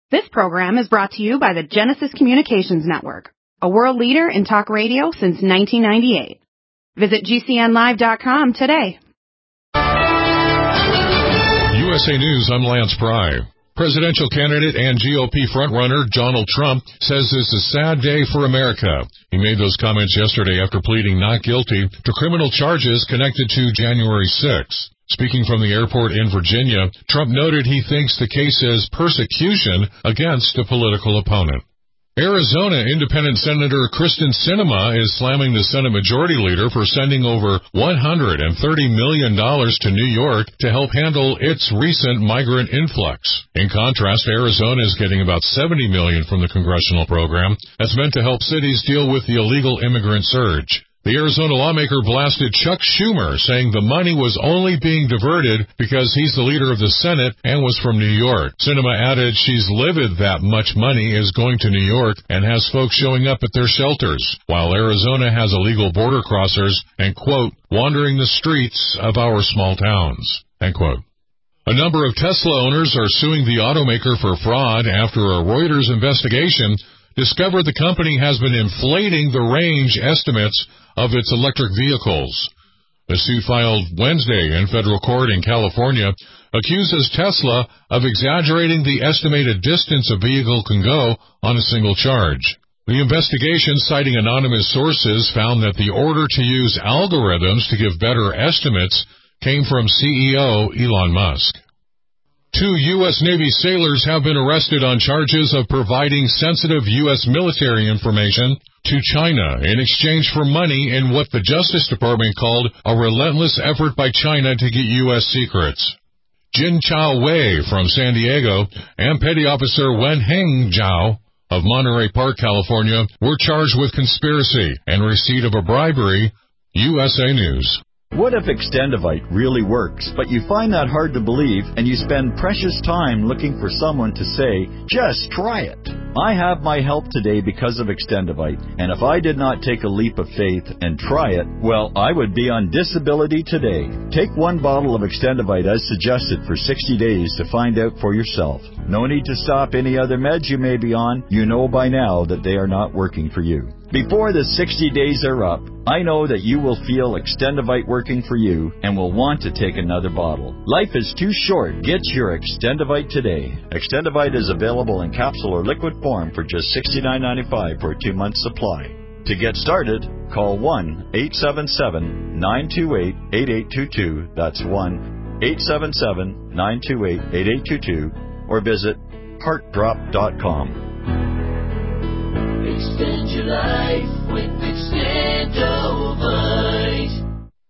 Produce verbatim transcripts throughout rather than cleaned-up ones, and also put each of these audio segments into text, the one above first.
This program is brought to you by the Genesis Communications Network, a world leader in talk radio since nineteen ninety-eight. Visit G C N live dot com today. U S A News, I'm Lance Pry. Presidential candidate and G O P frontrunner Donald Trump says this is a sad day for America. He made those comments yesterday after pleading not guilty to criminal charges connected to January sixth. Speaking from the airport in Virginia, Trump noted he thinks the case is persecution against a political opponent. Arizona Independent Senator Kristen Sinema is slamming the Senate Majority Leader for sending over one hundred thirty million dollars to New York to help handle its recent migrant influx. In contrast, Arizona is getting about seventy million dollars from the congressional program that's meant to help cities deal with the illegal immigrant surge. The Arizona lawmaker blasted Chuck Schumer, saying the money was only being diverted because he's the leader of the Senate and was from New York. Sinema added she's livid that much money is going to New York and has folks showing up at their shelters, while Arizona has illegal border crossers and, quote, wandering the streets of our small towns, end quote. A number of Tesla owners are suing the automaker for fraud after a Reuters investigation discovered the company has been inflating the range estimates of its electric vehicles. The suit filed Wednesday in federal court in California accuses Tesla of exaggerating the estimated distance a vehicle can go on a single charge. The investigation, citing anonymous sources, found that the order to use algorithms to give better estimates came from C E O Elon Musk. Two U S Navy sailors have been arrested on charges of providing sensitive U S military information to China in exchange for money in what the Justice Department called a relentless effort by China to get U S secrets. Jin Chao Wei from San Diego and Petty Officer Wenheng Zhao of Monterey Park, California, were charged with conspiracy and receipt of a bribery. U S A News. What if Extendivite really works, but you find that hard to believe and you spend precious time looking for someone to say, just try it? I have my help today because of Extendivite, and if I did not take a leap of faith and try it, well, I would be on disability today. Take one bottle of Extendivite as suggested for sixty days to find out for yourself. No need to stop any other meds you may be on. You know by now that they are not working for you. Before the sixty days are up, I know that you will feel Extendivite working for you and will want to take another bottle. Life is too short. Get your Extendivite today. Extendivite is available in capsule or liquid form for just sixty-nine ninety-five for a two-month supply. To get started, call one eight seven seven, nine two eight, eight eight two two. That's one eight seven seven, nine two eight, eight eight two two. Or visit heart drop dot com. Extend your life with Extendovite.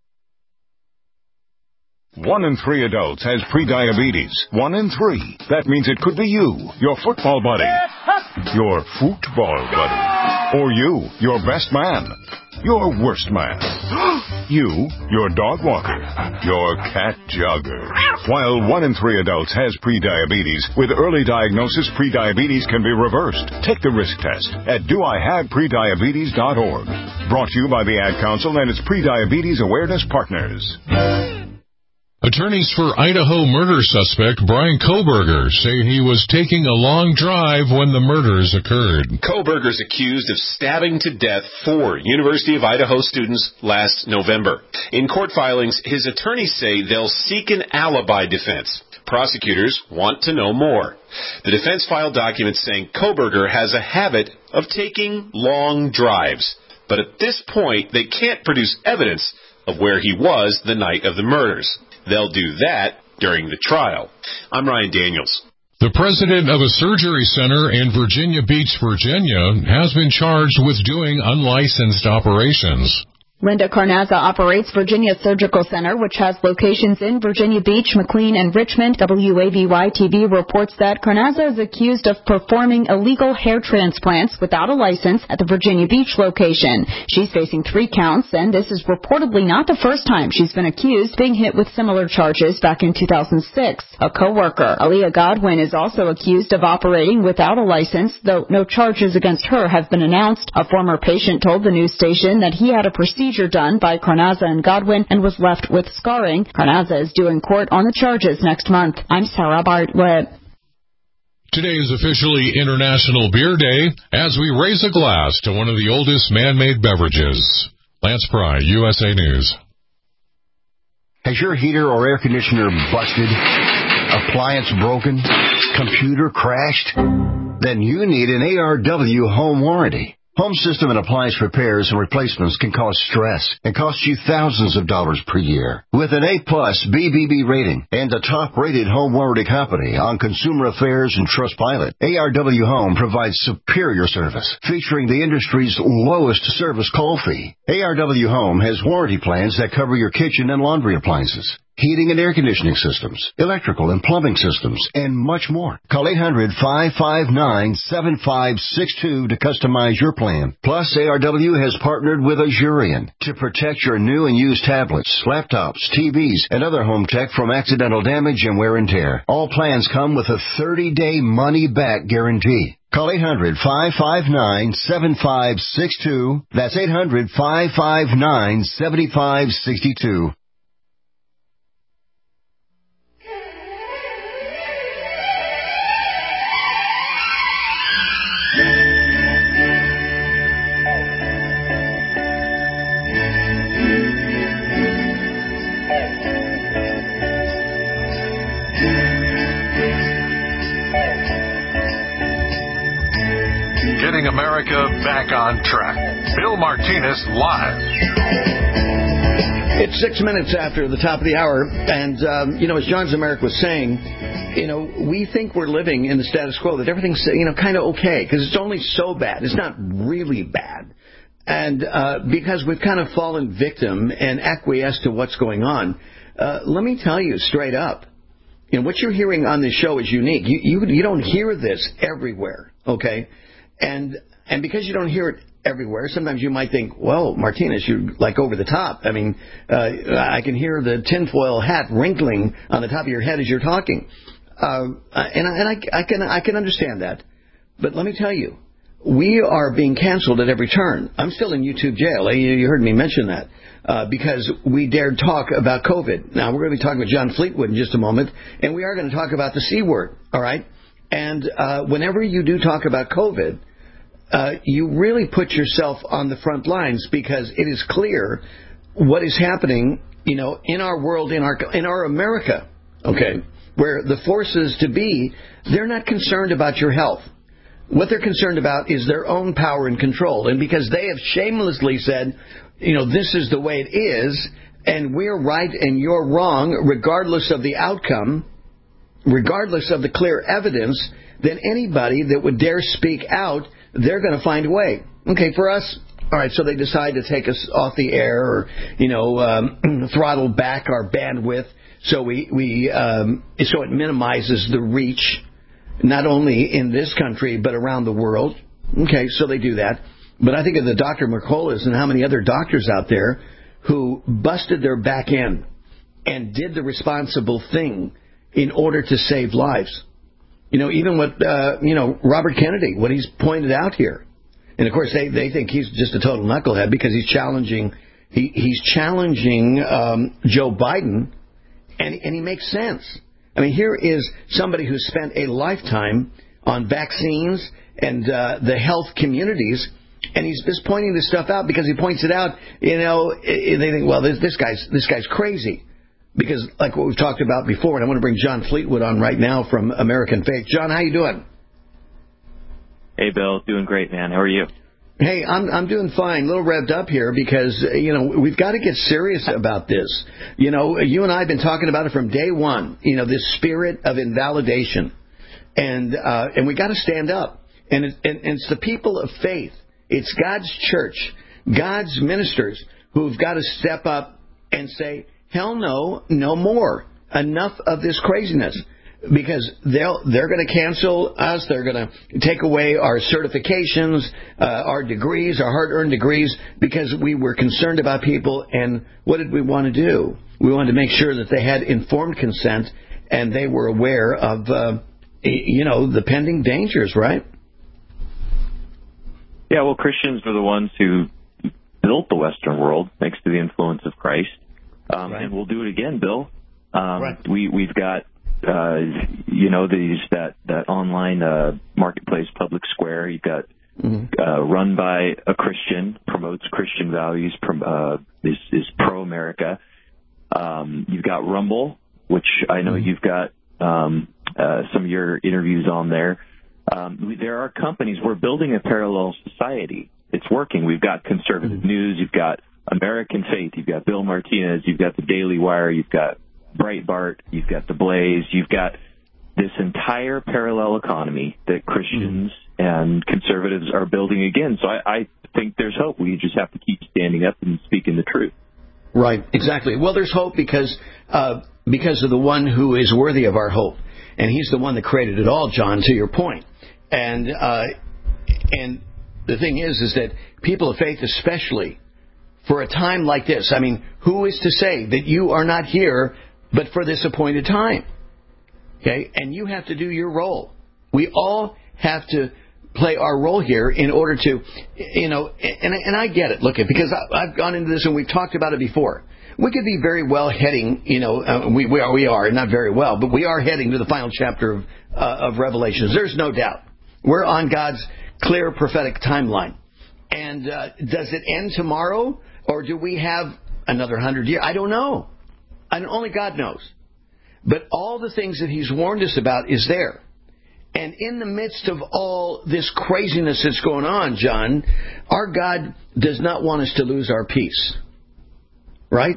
One in three adults has prediabetes. One in three. That means it could be you, your football buddy, your football buddy, or you, your best man, your worst man, you, your dog walker, your cat jogger. While one in three adults has prediabetes, with early diagnosis, prediabetes can be reversed. Take the risk test at do I have prediabetes dot org. Brought to you by the Ad Council and its Prediabetes Awareness Partners. Attorneys for Idaho murder suspect Bryan Kohberger say he was taking a long drive when the murders occurred. Kohberger's accused of stabbing to death four University of Idaho students last November. In court filings, his attorneys say they'll seek an alibi defense. Prosecutors want to know more. The defense filed documents saying Kohberger has a habit of taking long drives. But at this point, they can't produce evidence of where he was the night of the murders. They'll do that during the trial. I'm Ryan Daniels. The president of a surgery center in Virginia Beach, Virginia, has been charged with doing unlicensed operations. Linda Carnazza operates Virginia Surgical Center, which has locations in Virginia Beach, McLean, and Richmond. W A V Y T V reports that Carnazza is accused of performing illegal hair transplants without a license at the Virginia Beach location. She's facing three counts, and this is reportedly not the first time she's been accused, being hit with similar charges back in two thousand six. A co-worker, Aaliyah Godwin, is also accused of operating without a license, though no charges against her have been announced. A former patient told the news station that he had a procedure done by Carnazza and Godwin and was left with scarring. Carnazza is due in court on the charges next month. I'm Sarah Bartlett. Today is officially International Beer Day as we raise a glass to one of the oldest man-made beverages. Lance Pry, U S A News. Has your heater or air conditioner busted? Appliance broken? Computer crashed? Then you need an A R W home warranty. Home system and appliance repairs and replacements can cause stress and cost you thousands of dollars per year. With an A-plus B B B rating and a top-rated home warranty company on Consumer Affairs and Trustpilot, A R W Home provides superior service, featuring the industry's lowest service call fee. A R W Home has warranty plans that cover your kitchen and laundry appliances, heating and air conditioning systems, electrical and plumbing systems, and much more. Call eight hundred, five five nine, seven five six two to customize your plan. Plus, A R W has partnered with Azurian to protect your new and used tablets, laptops, T Vs, and other home tech from accidental damage and wear and tear. All plans come with a thirty-day money-back guarantee. Call eight hundred, five five nine, seven five six two. That's eight hundred, five five nine, seven five six two. Getting America back on track. Bill Martinez live. It's six minutes after the top of the hour, and, um, you know, as John Zemerick was saying, you know, we think we're living in the status quo, that everything's, you know, kind of okay, because it's only so bad. It's not really bad. And uh, because we've kind of fallen victim and acquiesced to what's going on, uh, let me tell you straight up, you know, what you're hearing on this show is unique. You, you, you don't hear this everywhere, okay? And and because you don't hear it everywhere, sometimes you might think, well, Martinez, you're like over the top. I mean, uh, I can hear the tinfoil hat wrinkling on the top of your head as you're talking. Uh, and I, and I, I can I can understand that. But let me tell you, we are being canceled at every turn. I'm still in YouTube jail. You heard me mention that. Uh, because we dared talk about COVID. Now, we're going to be talking with John Fleetwood in just a moment, and we are going to talk about the C word, all right? And uh, whenever you do talk about COVID, uh, you really put yourself on the front lines, because it is clear what is happening, you know, in our world, in our in our America, okay, where the forces to be, they're not concerned about your health. What they're concerned about is their own power and control. And because they have shamelessly said, you know, this is the way it is, and we're right and you're wrong, regardless of the outcome, regardless of the clear evidence, then anybody that would dare speak out, they're going to find a way. Okay, for us, all right, so they decide to take us off the air, or, you know, um, throttle back our bandwidth so we, we um, so it minimizes the reach, not only in this country, but around the world. Okay, so they do that. But I think of the Doctor Mercolas and how many other doctors out there who busted their back end and did the responsible thing in order to save lives. You know, even what, uh, you know, Robert Kennedy, what he's pointed out here. And, of course, they, they think he's just a total knucklehead because he's challenging he, he's challenging um, Joe Biden, and, and he makes sense. I mean, here is somebody who spent a lifetime on vaccines and uh, the health communities, and he's just pointing this stuff out because he points it out. You know, they think, well, this, this guy's this guy's crazy, because like what we've talked about before. And I want to bring John Fleetwood on right now from American Faith. John, how you doing? Hey, Bill, doing great, man. How are you? Hey, I'm I'm doing fine. A little revved up here because, you know, we've got to get serious about this. You know, you and I have been talking about it from day one. You know, this spirit of invalidation, and uh, and we got to stand up. And, it, and and it's the people of faith. It's God's church, God's ministers who've got to step up and say, hell no, no more. Enough of this craziness. Because they'll, they're going to cancel us. They're going to take away our certifications, uh, our degrees, our hard-earned degrees, because we were concerned about people. And what did we want to do? We wanted to make sure that they had informed consent and they were aware of, uh, you know, the pending dangers, right? Yeah, well, Christians were the ones who built the Western world thanks to the influence of Christ. Um, right. And we'll do it again, Bill. Um, right. we, we've got uh, you know, these that that online uh, marketplace, Public Square. You've got mm-hmm. uh, run by a Christian, promotes Christian values, prom- uh, is, is pro-America. Um, you've got Rumble, which I know mm-hmm. you've got um, uh, some of your interviews on there. Um, we, there are companies. We're building a parallel society. It's working. We've got Conservative mm-hmm. News. You've got American Faith. You've got Bill Martinez. You've got the Daily Wire. You've got Breitbart. You've got The Blaze. You've got this entire parallel economy that Christians mm-hmm. and conservatives are building again. So I, I think there's hope. We just have to keep standing up and speaking the truth. Right, exactly. Well, there's hope because uh, because of the one who is worthy of our hope. And he's the one that created it all, John, to your point. And uh, and the thing is, is that people of faith especially, for a time like this, I mean, who is to say that you are not here but for this appointed time? Okay? And you have to do your role. We all have to play our role here in order to, you know, and, and I get it. Look, because I've gone into this and we've talked about it before. We could be very well heading, you know, uh, we, we are, we are, not very well, but we are heading to the final chapter of, uh, of Revelations. There's no doubt. We're on God's clear prophetic timeline. And uh, does it end tomorrow, or do we have another hundred years? I don't know. And only God knows. But all the things that He's warned us about is there. And in the midst of all this craziness that's going on, John, our God does not want us to lose our peace. Right?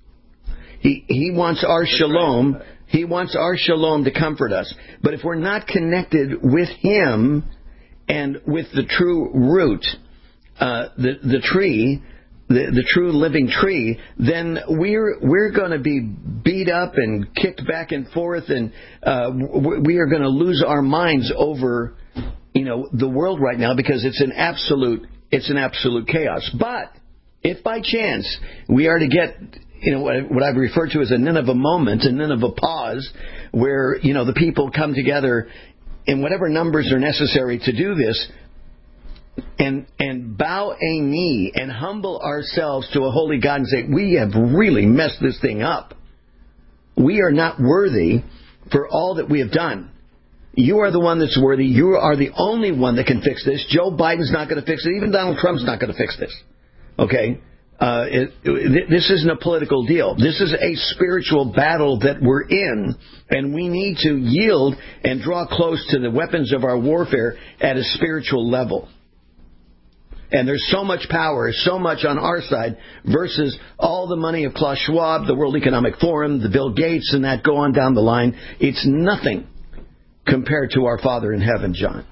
He He wants our shalom. He wants our shalom to comfort us. But if we're not connected with Him and with the true root, uh, the the tree, the the true living tree, then we're we're going to be beat up and kicked back and forth, and uh, we are going to lose our minds over, you know, the world right now, because it's an absolute it's an absolute chaos. But if by chance we are to get, you know, what I've referred to as a Nineveh moment, a Nineveh pause, where, you know, the people come together in whatever numbers are necessary to do this, and and bow a knee and humble ourselves to a holy God and say, we have really messed this thing up. We are not worthy for all that we have done. You are the one that's worthy. You are the only one that can fix this. Joe Biden's not going to fix it. Even Donald Trump's not going to fix this. Okay? Uh, it, it, this isn't a political deal. This is a spiritual battle that we're in, and we need to yield and draw close to the weapons of our warfare at a spiritual level. And there's so much power, so much on our side versus all the money of Klaus Schwab, the World Economic Forum, the Bill Gates, and that go on down the line. It's nothing compared to our Father in heaven, John.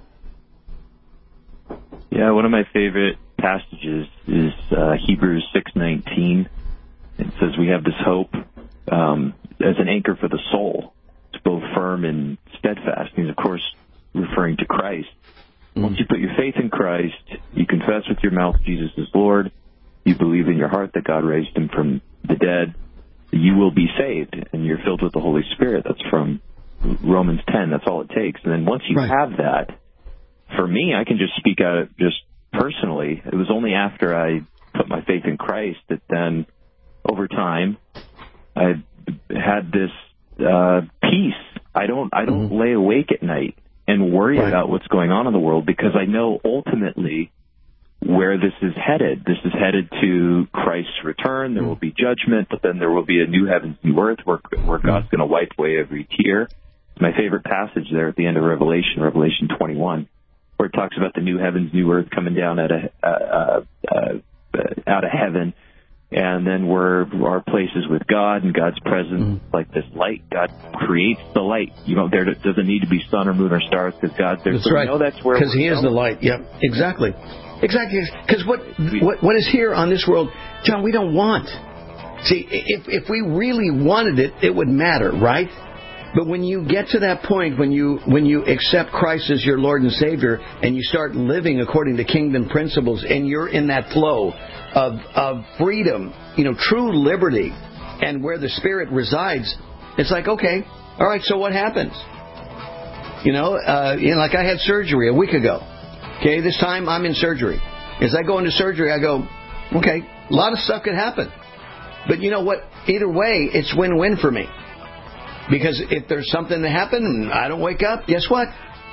Yeah, one of my favorite passages is uh, Hebrews six nineteen. It says we have this hope um, as an anchor for the soul. It's both firm and steadfast. He's, of course, referring to Christ. Mm-hmm. Once you put your faith in Christ, you confess with your mouth Jesus is Lord, you believe in your heart that God raised Him from the dead, you will be saved, and you're filled with the Holy Spirit. That's from Romans ten. That's all it takes. And then once you right. have that, for me, I can just speak out of just personally. It was only after I put my faith in Christ that then, over time, I had this uh, peace. I don't. I don't mm-hmm. lay awake at night and worry right. about what's going on in the world, because I know ultimately where this is headed. This is headed to Christ's return. There mm-hmm. will be judgment, but then there will be a new heavens, new earth, where, where God's going to wipe away every tear. My favorite passage there at the end of Revelation, Revelation twenty-one. Where it talks about the new heavens, new earth coming down out of uh, uh, uh, out of heaven, and then we're our places with God and God's presence, mm-hmm. like this light. God creates the light. You know, there doesn't need to be sun or moon or stars because God's there. That's so right. We know that's where because He going. is the light. Yep, exactly, exactly. Because what, what what is here on this world, John? We don't want. See, if if we really wanted it, it would matter, right? But when you get to that point, when you when you accept Christ as your Lord and Savior, and you start living according to kingdom principles, and you're in that flow of of freedom, you know, true liberty, and where the Spirit resides, it's like, okay, all right, so what happens? You know, uh, you know, like I had surgery a week ago. Okay, this time I'm in surgery. As I go into surgery, I go, okay, a lot of stuff could happen. But you know what? Either way, it's win-win for me. Because if there's something that happened and I don't wake up, guess what?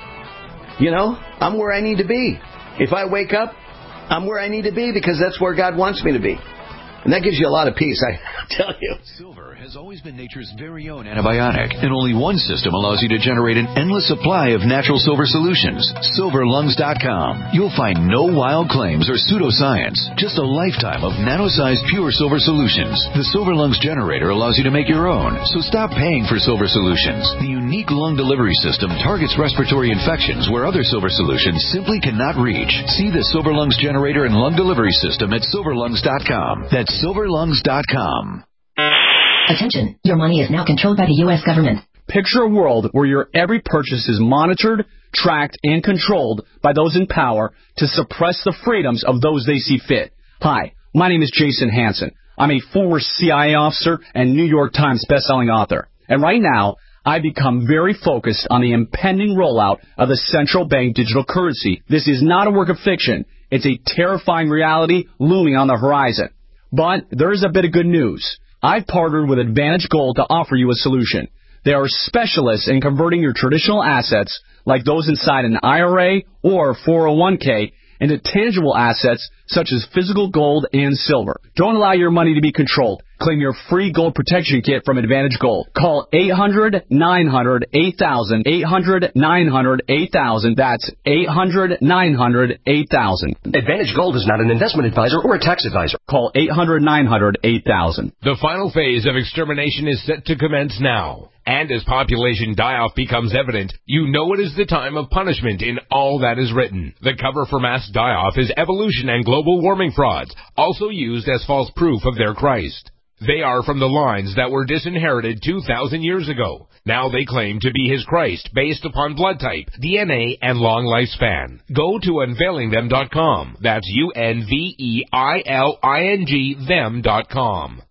You know, I'm where I need to be. If I wake up, I'm where I need to be because that's where God wants me to be. And that gives you a lot of peace, I tell you. Silver has always been nature's very own antibiotic, and only one system allows you to generate an endless supply of natural silver solutions. silver lungs dot com. You'll find no wild claims or pseudoscience, just a lifetime of nano-sized pure silver solutions. The Silver Lungs generator allows you to make your own, so stop paying for silver solutions. The unique lung delivery system targets respiratory infections where other silver solutions simply cannot reach. See the Silver Lungs generator and lung delivery system at silver lungs dot com. That's silver lungs dot com. Attention, your money is now controlled by the U S government. Picture a world where your every purchase is monitored, tracked, and controlled by those in power to suppress the freedoms of those they see fit. Hi, my name is Jason Hansen. I'm a former C I A officer and New York Times bestselling author. And right now, I've become very focused on the impending rollout of the central bank digital currency. This is not a work of fiction. It's a terrifying reality looming on the horizon. But there is a bit of good news. I've partnered with Advantage Gold to offer you a solution. They are specialists in converting your traditional assets, like those inside an I R A or four oh one k, into tangible assets such as physical gold and silver. Don't allow your money to be controlled. Claim your free gold protection kit from Advantage Gold. Call eight hundred nine hundred eight thousand, eight hundred nine hundred eight thousand. That's eight hundred nine hundred eight thousand. Advantage Gold is not an investment advisor or a tax advisor. Call eight hundred nine hundred eight thousand. The final phase of extermination is set to commence now. And as population die-off becomes evident, you know it is the time of punishment in all that is written. The cover for mass die-off is evolution and global warming frauds, also used as false proof of their Christ. They are from the lines that were disinherited two thousand years ago. Now they claim to be his Christ based upon blood type, D N A, and long lifespan. Go to unveiling them dot com. That's U N V E I L I N G them dot com.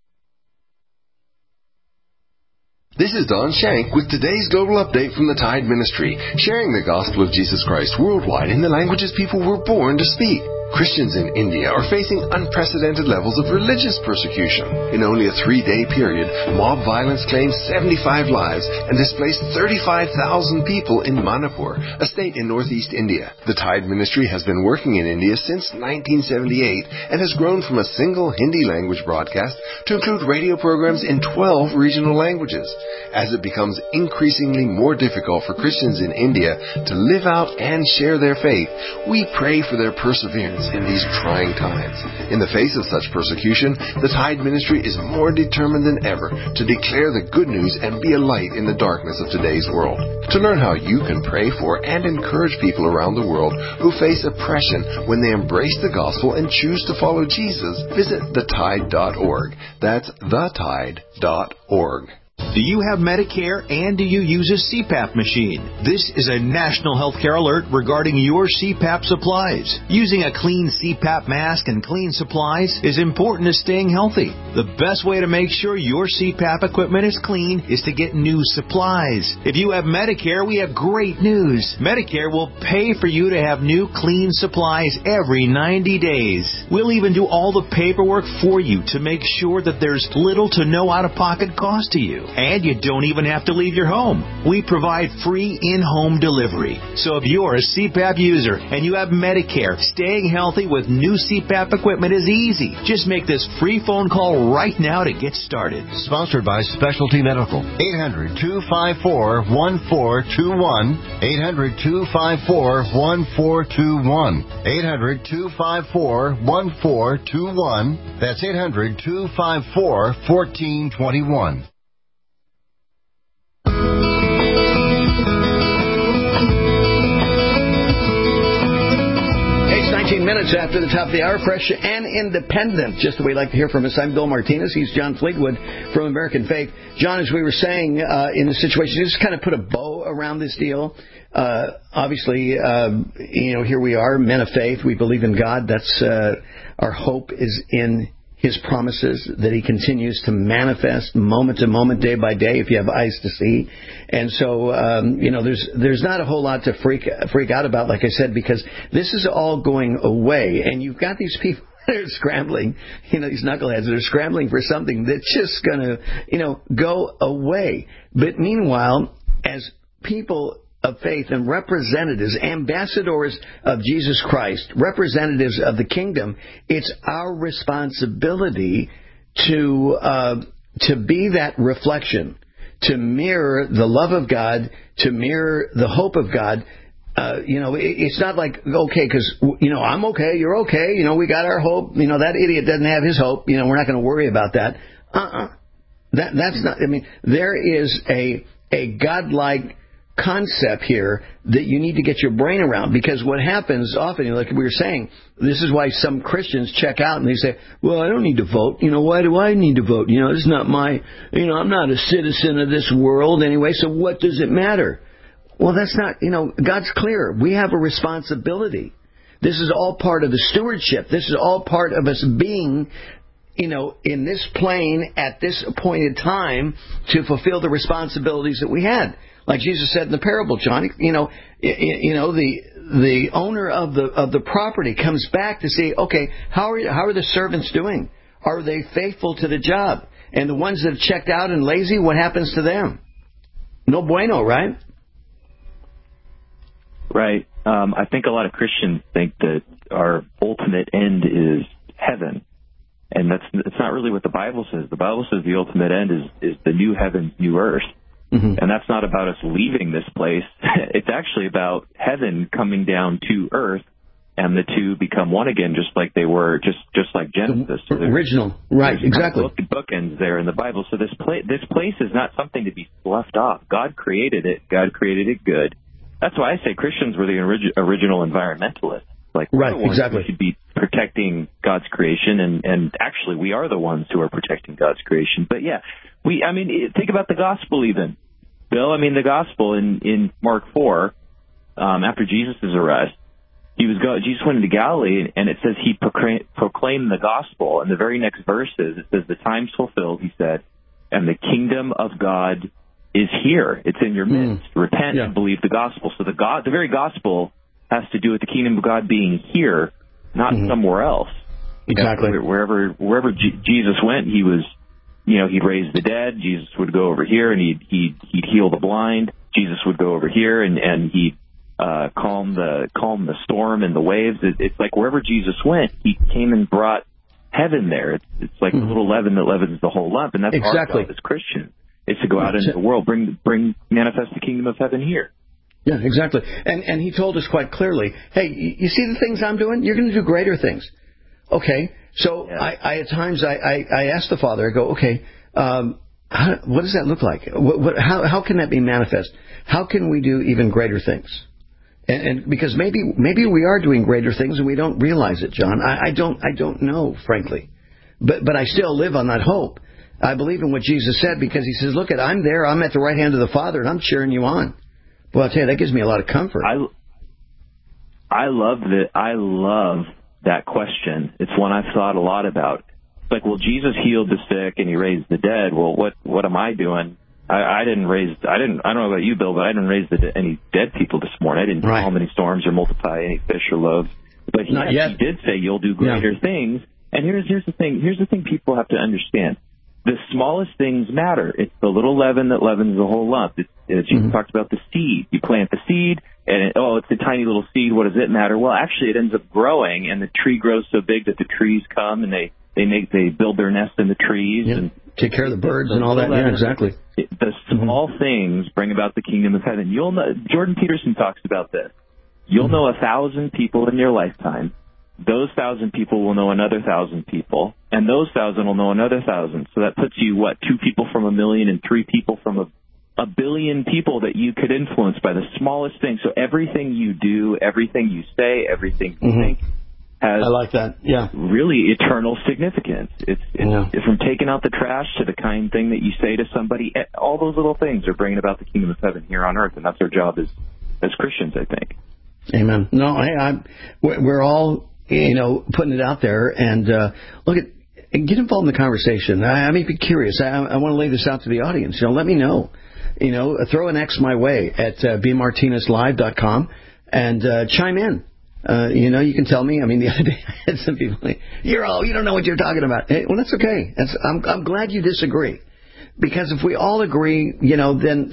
This is Don Shank with today's Global Update from the Tide Ministry, sharing the gospel of Jesus Christ worldwide in the languages people were born to speak. Christians in India are facing unprecedented levels of religious persecution. In only a three-day period, mob violence claimed seventy-five lives and displaced thirty-five thousand people in Manipur, a state in northeast India. The Tide Ministry has been working in India since nineteen seventy-eight and has grown from a single Hindi language broadcast to include radio programs in twelve regional languages. As it becomes increasingly more difficult for Christians in India to live out and share their faith, we pray for their perseverance in these trying times. In the face of such persecution, the Tide Ministry is more determined than ever to declare the good news and be a light in the darkness of today's world. To learn how you can pray for and encourage people around the world who face oppression when they embrace the gospel and choose to follow Jesus, visit the tide dot org. That's the tide dot org. Do you have Medicare and do you use a C PAP machine? This is a national healthcare alert regarding your C PAP supplies. Using a clean C PAP mask and clean supplies is important to staying healthy. The best way to make sure your C PAP equipment is clean is to get new supplies. If you have Medicare, we have great news. Medicare will pay for you to have new clean supplies every ninety days. We'll even do all the paperwork for you to make sure that there's little to no out-of-pocket cost to you. And you don't even have to leave your home. We provide free in-home delivery. So if you're a C PAP user and you have Medicare, staying healthy with new C PAP equipment is easy. Just make this free phone call right now to get started. Sponsored by Specialty Medical. eight hundred two five four one four two one. eight hundred two five four one four two one. eight hundred two five four one four two one. That's eight hundred two five four one four two one. nineteen minutes after the top of the hour, fresh and independent, just the way we like to hear from us. I'm Bill Martinez. He's John Fleetwood from American Faith. John, as we were saying, uh, in the situation, just kind of put a bow around this deal. Uh, obviously, uh, you know, here we are, men of faith. We believe in God. That's uh, our hope is in His promises that He continues to manifest moment to moment, day by day, if you have eyes to see. And so, um, you know, there's there's not a whole lot to freak freak out about, like I said, because this is all going away. And you've got these people they're scrambling, you know, these knuckleheads, they're scrambling for something that's just going to, you know, go away. But meanwhile, as people of faith and representatives, ambassadors of Jesus Christ, representatives of the kingdom, it's our responsibility to uh, to be that reflection, to mirror the love of God, to mirror the hope of God. Uh, you know, it, it's not like, okay, because, you know, I'm okay, you're okay, you know, we got our hope, you know, that idiot doesn't have his hope, you know, we're not going to worry about that. Uh-uh. That, that's not, I mean, there is a a godlike concept here that you need to get your brain around, because what happens often, you know, like we were saying, this is why some Christians check out and they say, well, I don't need to vote. You know, why do I need to vote? You know, it's not my, you know, I'm not a citizen of this world anyway, so what does it matter? Well, that's not, you know, God's clear. We have a responsibility. This is all part of the stewardship. This is all part of us being, you know, in this plane at this appointed time to fulfill the responsibilities that we had. Like Jesus said in the parable, John, you know, you know, the the owner of the of the property comes back to see, okay, how are how are the servants doing? Are they faithful to the job? And the ones that have checked out and lazy, what happens to them? No bueno, right? Right. Um, I think a lot of Christians think that our ultimate end is heaven, and that's that's not really what the Bible says. The Bible says the ultimate end is is the new heaven, new earth. Mm-hmm. And that's not about us leaving this place. It's actually about heaven coming down to earth, and the two become one again, just like they were, just just like Genesis. So original, right? Exactly. Book, bookends there in the Bible. So this place, this place is not something to be sloughed off. God created it. God created it good. That's why I say Christians were the orig- original environmentalists. Like, we're right, the ones exactly. who should be protecting God's creation, and, and actually we are the ones who are protecting God's creation. But yeah, we, I mean, think about the gospel even. Bill, I mean, the gospel in, in Mark four, um, after Jesus' arrest, he was go, Jesus went into Galilee, and it says he proclaim, proclaimed the gospel. And the very next verses, it says, the time's fulfilled, he said, and the kingdom of God is here. It's in your midst. Mm. Repent yeah. and believe the gospel. So the God, the very gospel has to do with the kingdom of God being here, not mm-hmm. somewhere else. Exactly. You know, wherever wherever G- Jesus went, he was, you know, he'd raise the dead. Jesus would go over here and he'd he'd, he'd heal the blind. Jesus would go over here and and he'd uh, calm the calm the storm and the waves. It, it's like wherever Jesus went, he came and brought heaven there. It's, it's like mm-hmm. the little leaven that leavens the whole lump, and that's exactly. our job as Christians. Is to go out into the world, bring bring manifest the kingdom of heaven here. Yeah, exactly. And and he told us quite clearly, hey, you see the things I'm doing? You're going to do greater things. Okay, so yeah. I, I at times I, I, I ask the Father, I go, okay, um, how, what does that look like? What, what, how how can that be manifest? How can we do even greater things? And, and because maybe maybe we are doing greater things and we don't realize it, John. I, I don't I don't know, frankly, but but I still live on that hope. I believe in what Jesus said, because he says, look, at I'm there, I'm at the right hand of the Father, and I'm cheering you on. Well, I'll tell you, that gives me a lot of comfort. I, I love that. I love that question. It's one I've thought a lot about. It's like, well, Jesus healed the sick and he raised the dead. Well, what what am I doing? I, I didn't raise. I didn't. I don't know about you, Bill, but I didn't raise the, any dead people this morning. I didn't right. calm any storms or multiply any fish or loaves. But he, Not yet. he did say you'll do greater yeah. things. And here's here's the thing. Here's the thing people have to understand. The smallest things matter. It's the little leaven that leavens the whole lump. It's, it's, Jesus mm-hmm. talked about the seed. You plant the seed, and it, oh, it's a tiny little seed. What does it matter? Well, actually, it ends up growing, and the tree grows so big that the trees come and they they make they build their nest in the trees yeah. and take care of the birds the and all that. Yeah, exactly. It, the small mm-hmm. things bring about the kingdom of heaven. You'll know. Jordan Peterson talks about this. You'll mm-hmm. know a thousand people in your lifetime. Those thousand people will know another thousand people, and those thousand will know another thousand. So that puts you, what, two people from a million and three people from a, a billion people that you could influence by the smallest thing. So everything you do, everything you say, everything you mm-hmm. think has I like that. Yeah. really eternal significance. It's, it's, yeah. it's from taking out the trash to the kind thing that you say to somebody. All those little things are bringing about the kingdom of heaven here on earth, and that's our job as, as Christians, I think. Amen. No, I, I, we're all... you know, putting it out there, and uh, look at, get involved in the conversation. I, I may be curious. I, I want to lay this out to the audience. You know, let me know. You know, throw an X my way at uh, b martinez live dot com and uh, chime in. Uh, you know, you can tell me. I mean, the other day I had some people like, you're all, you don't know what you're talking about. Hey, well, that's okay. That's, I'm, I'm glad you disagree. Because if we all agree, you know, then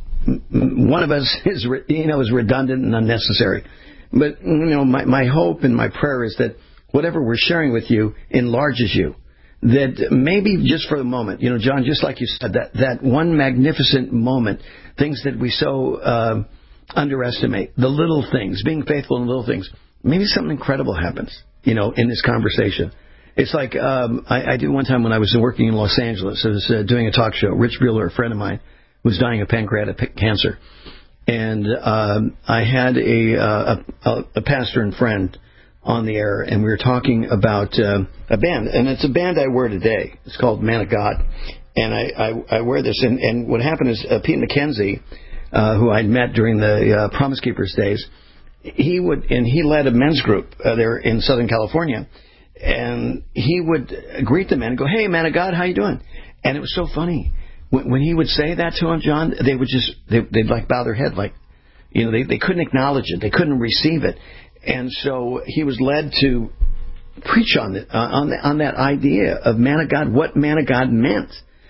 one of us is, you know, is redundant and unnecessary. But, you know, my, my hope and my prayer is that whatever we're sharing with you enlarges you. That maybe just for a moment, you know, John, just like you said, that, that one magnificent moment, things that we so uh, underestimate, the little things, being faithful in little things, maybe something incredible happens, you know, in this conversation. It's like um, I, I did one time when I was working in Los Angeles. I was uh, doing a talk show. Rich Bueller, a friend of mine, was dying of pancreatic cancer. And um, I had a, uh, a, a pastor and friend on the air, and we were talking about uh, a band. And it's a band I wear today. It's called Man of God. And I, I, I wear this. And, and what happened is uh, Pete McKenzie, uh, who I'd met during the uh, Promise Keepers days, he would, and he led a men's group uh, there in Southern California. And he would greet the men and go, "Hey, man of God, how you doing?" And it was so funny. When, when he would say that to him, John, they would just, they, they'd like bow their head like, you know, they, they couldn't acknowledge it. They couldn't receive it. And so he was led to preach on, the, uh, on, the, on that idea of man of God, what man of God meant.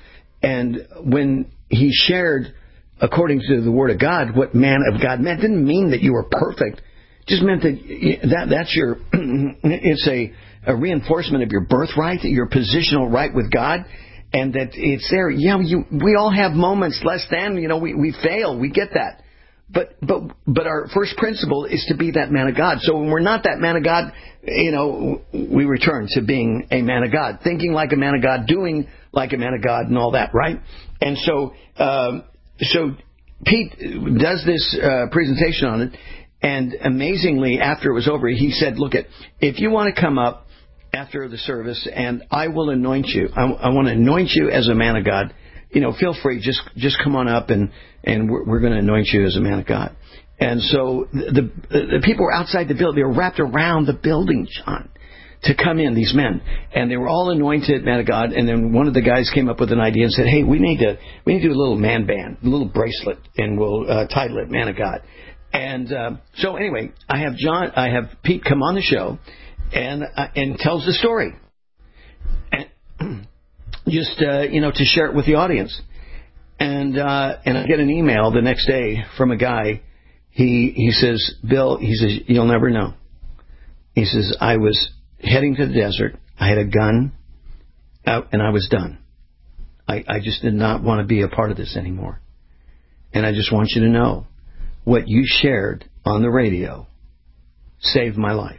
And when he shared, according to the Word of God, what man of God meant, didn't mean that you were perfect. Just meant that, that that's your, it's a, a reinforcement of your birthright, your positional right with God, and that it's there. Yeah, you, we all have moments less than, you know, we, we fail. We get that. But but but our first principle is to be that man of God. So when we're not that man of God, you know, we return to being a man of God, thinking like a man of God, doing like a man of God, and all that, right? And so um, so Pete does this uh, presentation on it, and amazingly, after it was over, he said, "Look, at if you want to come up after the service, and I will anoint you. I, I want to anoint you as a man of God. You know, feel free. Just just come on up, and and we're, we're going to anoint you as a man of God." And so the, the the people were outside the building. They were wrapped around the building, John, to come in. These men, and they were all anointed man of God. And then one of the guys came up with an idea and said, "Hey, we need to we need to do a little man band, a little bracelet, and we'll uh, title it Man of God." And uh, so anyway, I have John, I have Pete come on the show. And uh, and tells the story, and just uh, you know, to share it with the audience. And uh, and I get an email the next day from a guy. He he says, "Bill," he says, "you'll never know." He says, "I was heading to the desert. I had a gun, out, and I was done. I I just did not want to be a part of this anymore. And I just want you to know, what you shared on the radio saved my life."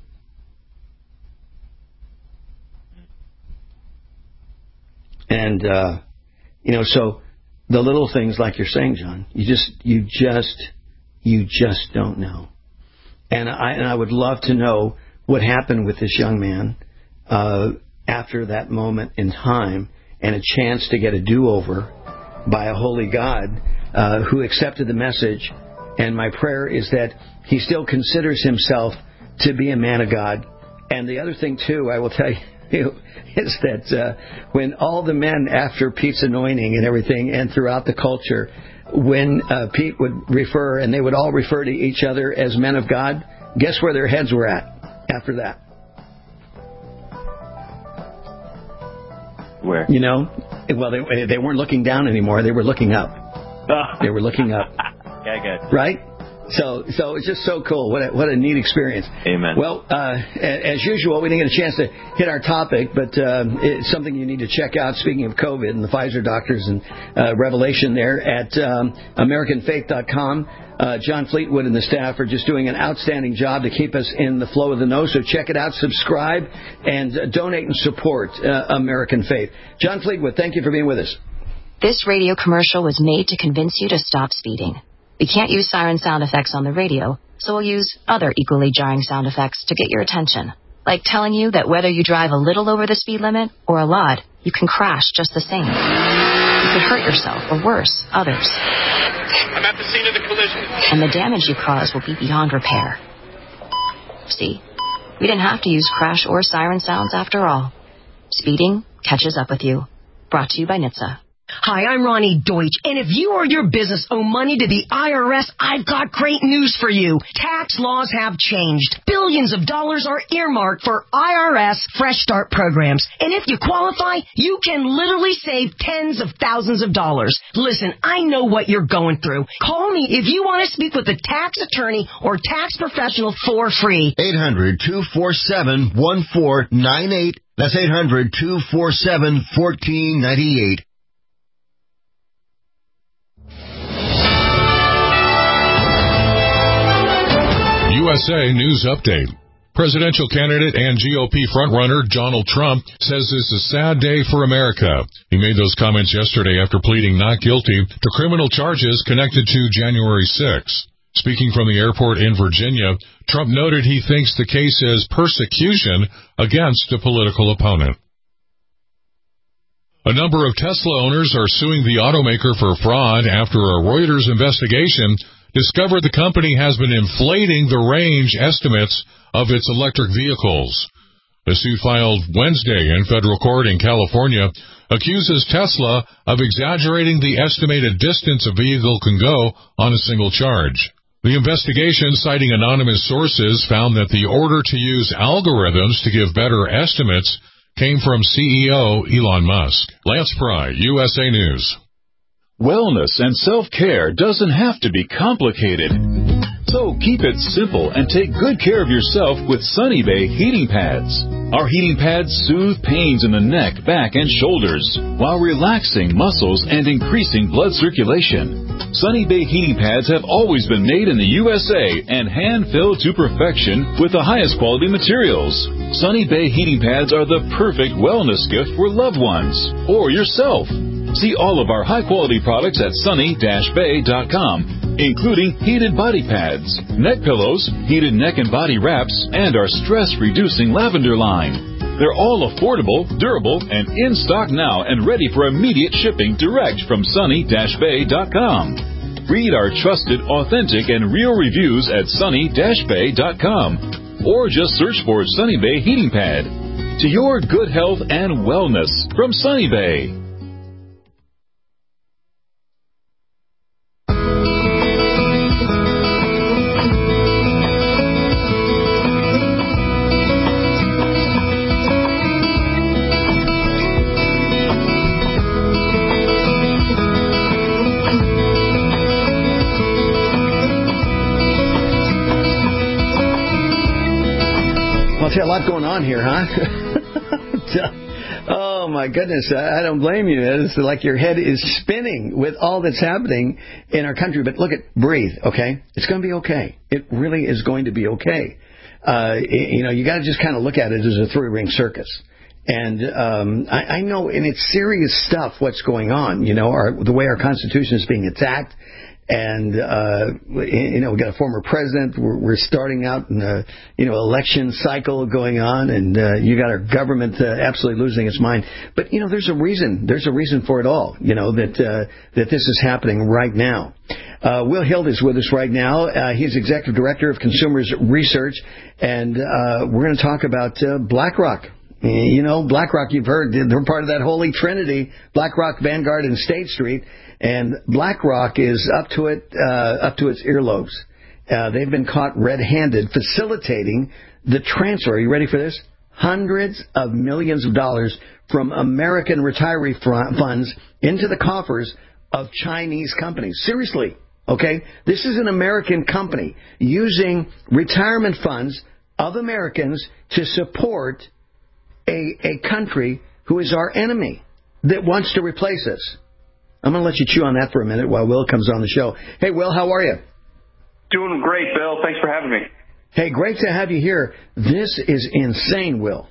And, uh, you know, so the little things like you're saying, John, you just, you just, you just don't know. And I, and I would love to know what happened with this young man, uh, after that moment in time, and a chance to get a do-over by a holy God, uh, who accepted the message. And my prayer is that he still considers himself to be a man of God. And the other thing too, I will tell you, is that uh, when all the men, after Pete's anointing and everything, and throughout the culture, when uh, Pete would refer, and they would all refer to each other as men of God, guess where their heads were at after that? Where? You know, well, they they weren't looking down anymore. They were looking up. They were looking up. Yeah, I got it. Right? So, so it's just so cool. What a, what a neat experience. Amen. Well, uh, as usual, we didn't get a chance to hit our topic, but uh, it's something you need to check out. Speaking of COVID and the Pfizer doctors and uh, Revelation there at um, American Faith dot com. Uh, John Fleetwood and the staff are just doing an outstanding job to keep us in the flow of the know. So check it out, subscribe, and uh, donate and support uh, American Faith. John Fleetwood, thank you for being with us. This radio commercial was made to convince you to stop speeding. We can't use siren sound effects on the radio, so we'll use other equally jarring sound effects to get your attention. Like telling you that whether you drive a little over the speed limit or a lot, you can crash just the same. You could hurt yourself, or worse, others. I'm at the scene of the collision. And the damage you cause will be beyond repair. See, we didn't have to use crash or siren sounds after all. Speeding catches up with you. Brought to you by N H T S A. Hi, I'm Ronnie Deutsch, and if you or your business owe money to the I R S, I've got great news for you. Tax laws have changed. Billions of dollars are earmarked for I R S Fresh Start programs, and if you qualify, you can literally save tens of thousands of dollars. Listen, I know what you're going through. Call me if you want to speak with a tax attorney or tax professional for free. eight hundred, two four seven, one four nine eight. That's eight hundred, two four seven, one four nine eight. U S A News Update. Presidential candidate and G O P frontrunner Donald Trump says this is a sad day for America. He made those comments yesterday after pleading not guilty to criminal charges connected to January sixth. Speaking from the airport in Virginia, Trump noted he thinks the case is persecution against a political opponent. A number of Tesla owners are suing the automaker for fraud after a Reuters investigation discovered the company has been inflating the range estimates of its electric vehicles. The suit filed Wednesday in federal court in California accuses Tesla of exaggerating the estimated distance a vehicle can go on a single charge. The investigation, citing anonymous sources, found that the order to use algorithms to give better estimates came from C E O Elon Musk. Lance Pry, U S A News. Wellness and self-care doesn't have to be complicated. So keep it simple and take good care of yourself with Sunny Bay heating pads. Our heating pads soothe pains in the neck, back, and shoulders while relaxing muscles and increasing blood circulation. Sunny Bay heating pads have always been made in the U S A and hand-filled to perfection with the highest quality materials. Sunny Bay heating pads are the perfect wellness gift for loved ones or yourself. See all of our high-quality products at sunny dash bay dot com, including heated body pads, neck pillows, heated neck and body wraps, and our stress-reducing lavender line. They're all affordable, durable, and in stock now and ready for immediate shipping direct from sunny dash bay dot com. Read our trusted, authentic, and real reviews at sunny dash bay dot com or just search for Sunny Bay Heating Pad. To your good health and wellness from Sunny Bay. A lot going on here, huh? Oh, my goodness. I don't blame you. It's like your head is spinning with all that's happening in our country. But look at, breathe, okay? It's going to be okay. It really is going to be okay. Uh, you know, you got to just kind of look at it as a three-ring circus. And um, I, I know, and it's serious stuff what's going on, you know, our, the way our Constitution is being attacked. And, uh, you know, we got a former president. We're, we're starting out in a, you know, election cycle going on. And uh, you got our government uh, absolutely losing its mind. But, you know, there's a reason. There's a reason for it all, you know, that uh, that this is happening right now. Uh, Will Hild is with us right now. Uh, he's Executive Director of Consumers Research. And uh, we're going to talk about uh, BlackRock. You know, BlackRock, you've heard, they're part of that holy trinity, BlackRock, Vanguard, and State Street. And BlackRock is up to it, uh, up to its earlobes. Uh, they've been caught red-handed facilitating the transfer. Are you ready for this? Hundreds of millions of dollars from American retiree funds into the coffers of Chinese companies. Seriously, okay? This is an American company using retirement funds of Americans to support a, a country who is our enemy that wants to replace us. I'm going to let you chew on that for a minute while Will comes on the show. Hey, Will, how are you? Doing great, Bill. Thanks for having me. Hey, great to have you here. This is insane, Will.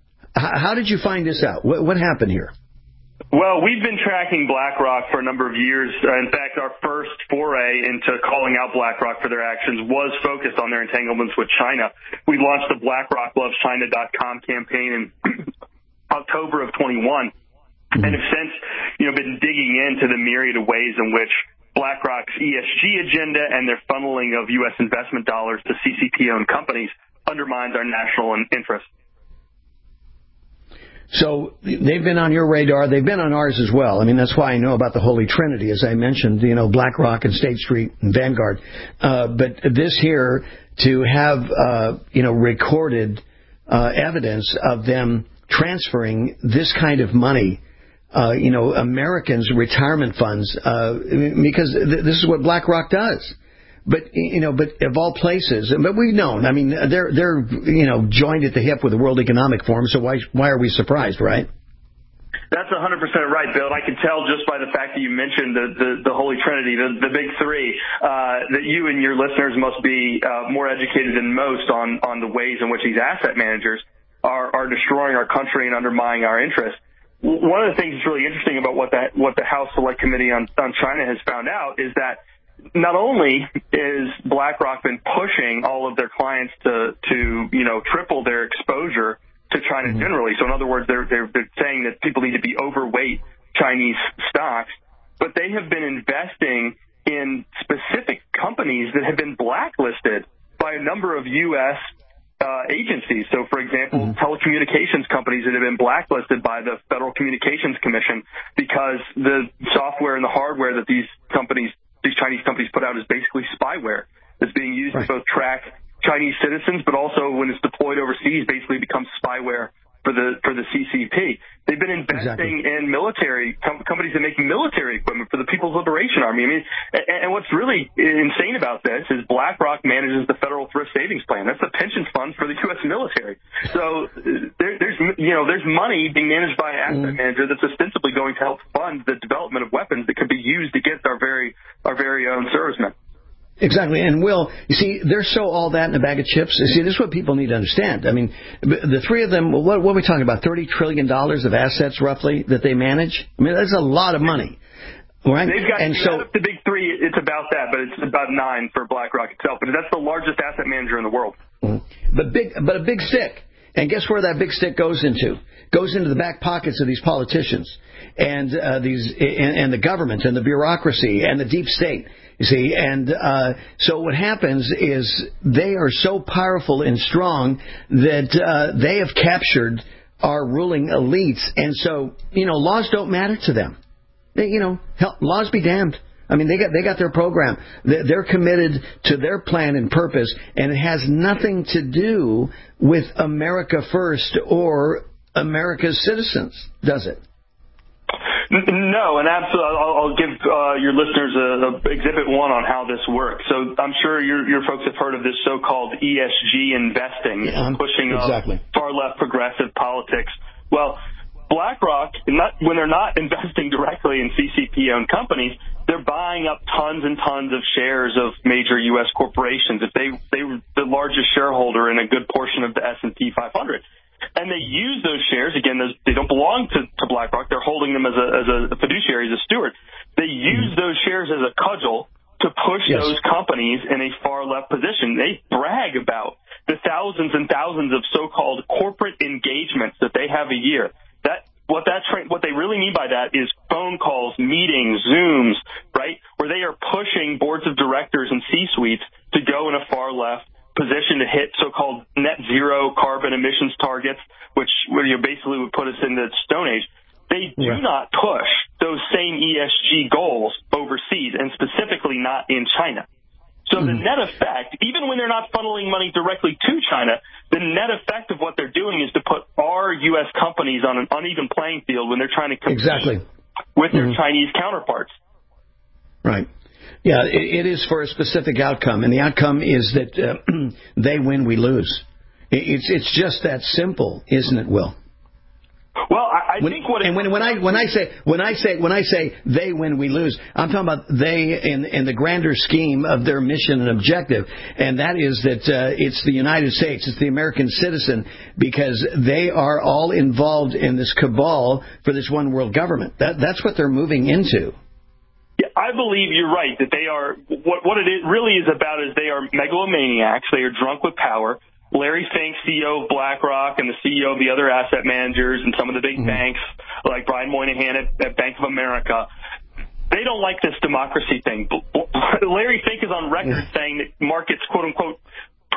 H- how did you find this out? What, what happened here? Well, we've been tracking BlackRock for a number of years. Uh, in fact, our first foray into calling out BlackRock for their actions was focused on their entanglements with China. We launched the BlackRock Loves China dot com campaign in October of twenty-one. And have since, you know, been digging into the myriad of ways in which BlackRock's E S G agenda and their funneling of U S investment dollars to C C P-owned companies undermines our national interest. So they've been on your radar. They've been on ours as well. I mean, that's why I know about the Holy Trinity, as I mentioned, you know, BlackRock and State Street and Vanguard. Uh, but this here, to have, uh, you know, recorded uh, evidence of them transferring this kind of money, uh, you know, Americans' retirement funds, uh, because th- this is what BlackRock does. But, you know, but of all places, but we've known, I mean, they're, they're, you know, joined at the hip with the World Economic Forum, so why, why are we surprised, right? That's one hundred percent right, Bill. And I can tell just by the fact that you mentioned the, the, the Holy Trinity, the, the big three, uh, that you and your listeners must be uh, more educated than most on, on the ways in which these asset managers are, are destroying our country and undermining our interests. One of the things that's really interesting about what that what the House Select Committee on, on China has found out is that not only is BlackRock been pushing all of their clients to, to you know, triple their exposure to China mm-hmm. generally. So in other words, they're, they're, they're saying that people need to be overweight Chinese stocks, but they have been investing in specific companies that have been blacklisted by a number of U S uh, agencies. So, for example, mm-hmm. telecommunications companies that have been blacklisted by the Federal Communications Commission because the software and the hardware that these companies, these Chinese companies put out is basically spyware that's being used right. to both track Chinese citizens, but also when it's deployed overseas, basically becomes spyware for the for the C C P. They've been investing exactly. in military com- companies that make military equipment for the People's Liberation Army. I mean, and, and what's really insane about this is BlackRock manages the Federal Thrift Savings Plan. That's a pension fund for the U S military. So there, there's you know there's money being managed by an asset mm. manager that's ostensibly going to help fund the development of weapons that could be used against our very our very own servicemen. Exactly. And, Will, you see, they're so all that in a bag of chips. You see, this is what people need to understand. I mean, the three of them, what, what are we talking about, thirty trillion dollars of assets, roughly, that they manage? I mean, that's a lot of money. Right? They've got, and so, the big three, it's about that, but it's about nine for BlackRock itself. But that's the largest asset manager in the world. But big, but a big stick. And guess where that big stick goes into? Goes into the back pockets of these politicians and uh, these and, and the government and the bureaucracy and the deep state. You see, and uh, so what happens is they are so powerful and strong that uh, they have captured our ruling elites, and so you know laws don't matter to them. They, you know, hell, laws be damned. I mean, they got they got their program. They're committed to their plan and purpose, and it has nothing to do with America first or America's citizens, does it? No, and absolutely, I'll, I'll give uh, your listeners a, a exhibit one on how this works. So I'm sure your, your folks have heard of this so-called E S G investing, yeah, pushing exactly. uh, far-left progressive politics. Well, BlackRock, not, when they're not investing directly in C C P-owned companies, they're buying up tons and tons of shares of major U S corporations. If they they were the largest shareholder in a good portion of the S and P five hundred. And they use those shares, again, those, they don't belong to, to BlackRock. They're holding them as a, as a fiduciary, as a steward. They use those shares as a cudgel to push yes. those companies in a far-left position. They brag about the thousands and thousands of so-called corporate engagements that they have a year. That what that tra- what they really mean by that is phone calls, meetings, Zooms, right, where they are pushing boards of directors and C-suites to go in a far-left position to hit so-called net zero carbon emissions targets, which you know, basically would put us in the Stone Age. They do yeah. not push those same E S G goals overseas, and specifically not in China. So mm-hmm. the net effect, even when they're not funneling money directly to China, the net effect of what they're doing is to put our U S companies on an uneven playing field when they're trying to compete exactly. with mm-hmm. their Chinese counterparts. Right. Yeah, it, it is for a specific outcome, and the outcome is that uh, they win, we lose. It's it's just that simple, isn't it, Will? Well, I, I when, think what and when when I when I say when I say when I say they win, we lose, I'm talking about they in in the grander scheme of their mission and objective, and that is that uh, it's the United States, it's the American citizen, because they are all involved in this cabal for this one world government. That that's what they're moving into. Yeah, I believe you're right, that they are, what, what it is, really is about is they are megalomaniacs. They are drunk with power. Larry Fink, C E O of BlackRock, and the C E O of the other asset managers and some of the big mm-hmm. banks, like Brian Moynihan at, at Bank of America, they don't like this democracy thing. Larry Fink is on record yeah. saying that markets, quote-unquote,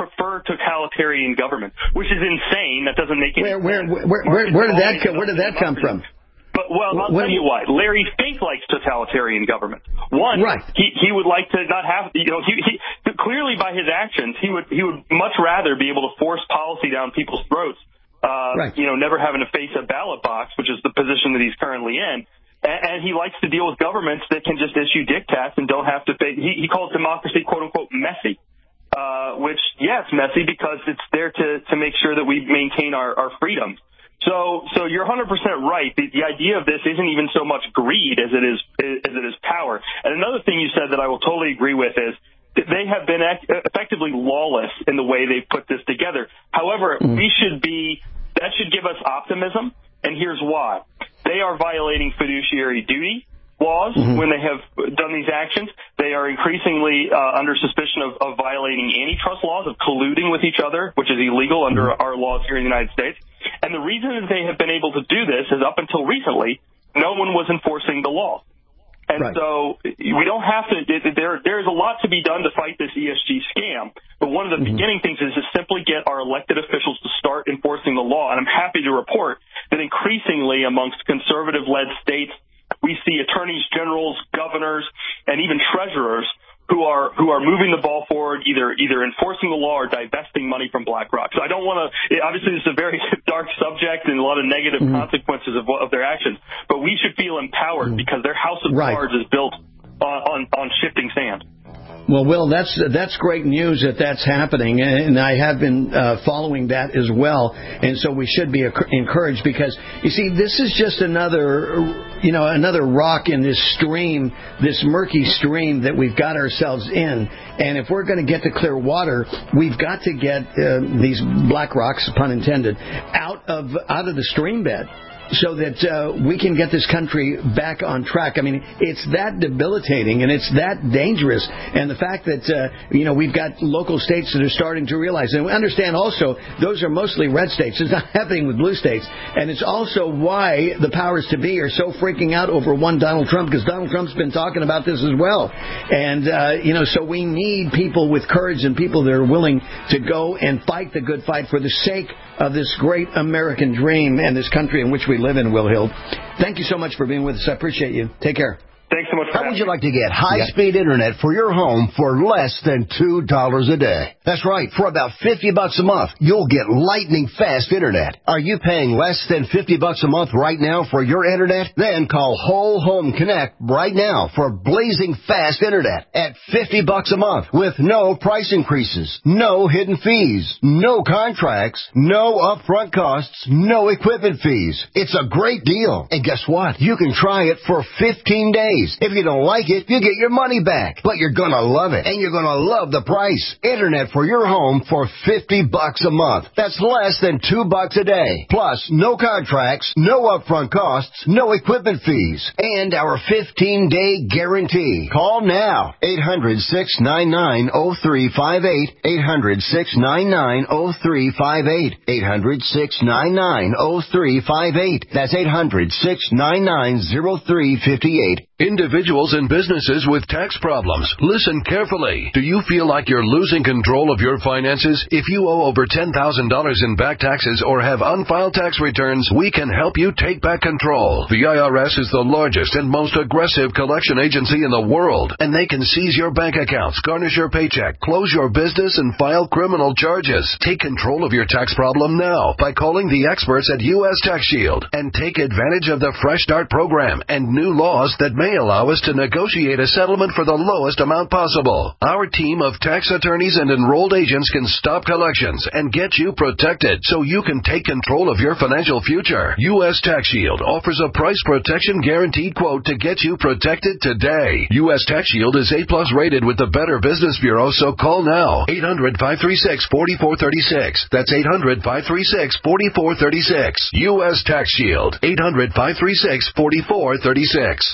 prefer totalitarian government, which is insane. That doesn't make any where, where, sense. Where, where, where did that co- where did that come from? But, well, I'll when, tell you what. Larry Fink likes totalitarian government. One, right. he he would like to not have, you know, he, he clearly by his actions, he would he would much rather be able to force policy down people's throats. Uh, right. You know, never having to face a ballot box, which is the position that he's currently in. And, and he likes to deal with governments that can just issue diktats and don't have to face. He, he calls democracy, quote unquote, messy. Uh, which, yes, messy because it's there to to make sure that we maintain our our freedoms. So, so you're one hundred percent right. The, the idea of this isn't even so much greed as it is as it is power. And another thing you said that I will totally agree with is that they have been ec- effectively lawless in the way they've put this together. However, mm. we should be that should give us optimism, and here's why: they are violating fiduciary duty laws mm-hmm. when they have done these actions. They are increasingly uh, under suspicion of, of violating antitrust laws, of colluding with each other, which is illegal under mm-hmm. our laws here in the United States. And the reason that they have been able to do this is up until recently, no one was enforcing the law. And right. so we don't have to, there, there's a lot to be done to fight this E S G scam. But one of the mm-hmm. beginning things is to simply get our elected officials to start enforcing the law. And I'm happy to report that increasingly amongst conservative-led states, we see attorneys generals, governors, and even treasurers who are who are moving the ball forward, either either enforcing the law or divesting money from BlackRock. So I don't want to. Obviously, this is a very dark subject and a lot of negative mm-hmm. consequences of, of their actions. But we should feel empowered mm-hmm. because their house of right. cards is built on, on on shifting sand. Well, Will, that's that's great news that that's happening, and I have been uh, following that as well. And so we should be encouraged because, you see, this is just another, you know, another rock in this stream, this murky stream that we've got ourselves in. And if we're going to get to clear water, we've got to get uh, these black rocks, pun intended, out of out of the stream bed, so that uh, we can get this country back on track. I mean, it's that debilitating and it's that dangerous. And the fact that, uh, you know, we've got local states that are starting to realize, and we understand also those are mostly red states. It's not happening with blue states. And it's also why the powers to be are so freaking out over one Donald Trump, because Donald Trump's been talking about this as well. And, uh, you know, so we need people with courage and people that are willing to go and fight the good fight for the sake of this great American dream and this country in which we live in, Will Hill. Thank you so much for being with us. I appreciate you. Take care. Thanks so much for How would having you me. like to get high-speed yeah. internet for your home for less than two dollars a day? That's right. For about fifty bucks a month, you'll get lightning-fast internet. Are you paying less than fifty bucks a month right now for your internet? Then call Whole Home Connect right now for blazing fast internet at fifty bucks a month with no price increases, no hidden fees, no contracts, no upfront costs, no equipment fees. It's a great deal. And guess what? You can try it for fifteen days. If you don't like it, you get your money back. But you're going to love it, and you're going to love the price. Internet for your home for fifty bucks a month. That's less than two bucks a day. Plus, no contracts, no upfront costs, no equipment fees, and our fifteen-day guarantee. Call now. eight hundred, six nine nine, oh three five eight. eight hundred, six nine nine, oh three five eight. eight hundred, six nine nine, oh three five eight. That's eight hundred, six nine nine, oh three five eight. Individuals and businesses with tax problems, listen carefully. Do you feel like you're losing control of your finances? If you owe over ten thousand dollars in back taxes or have unfiled tax returns, we can help you take back control. The I R S is the largest and most aggressive collection agency in the world, and they can seize your bank accounts, garnish your paycheck, close your business, and file criminal charges. Take control of your tax problem now by calling the experts at U S Tax Shield and take advantage of the Fresh Start program and new laws that may allow us to negotiate a settlement for the lowest amount possible. Our team of tax attorneys and enrolled agents can stop collections and get you protected so you can take control of your financial future. U S Tax Shield offers a price protection guaranteed quote to get you protected today. U S Tax Shield is A plus rated with the Better Business Bureau, so call now. eight hundred, five three six, four four three six. That's eight hundred, five three six, four four three six. U S Tax Shield. eight hundred, five three six, four four three six.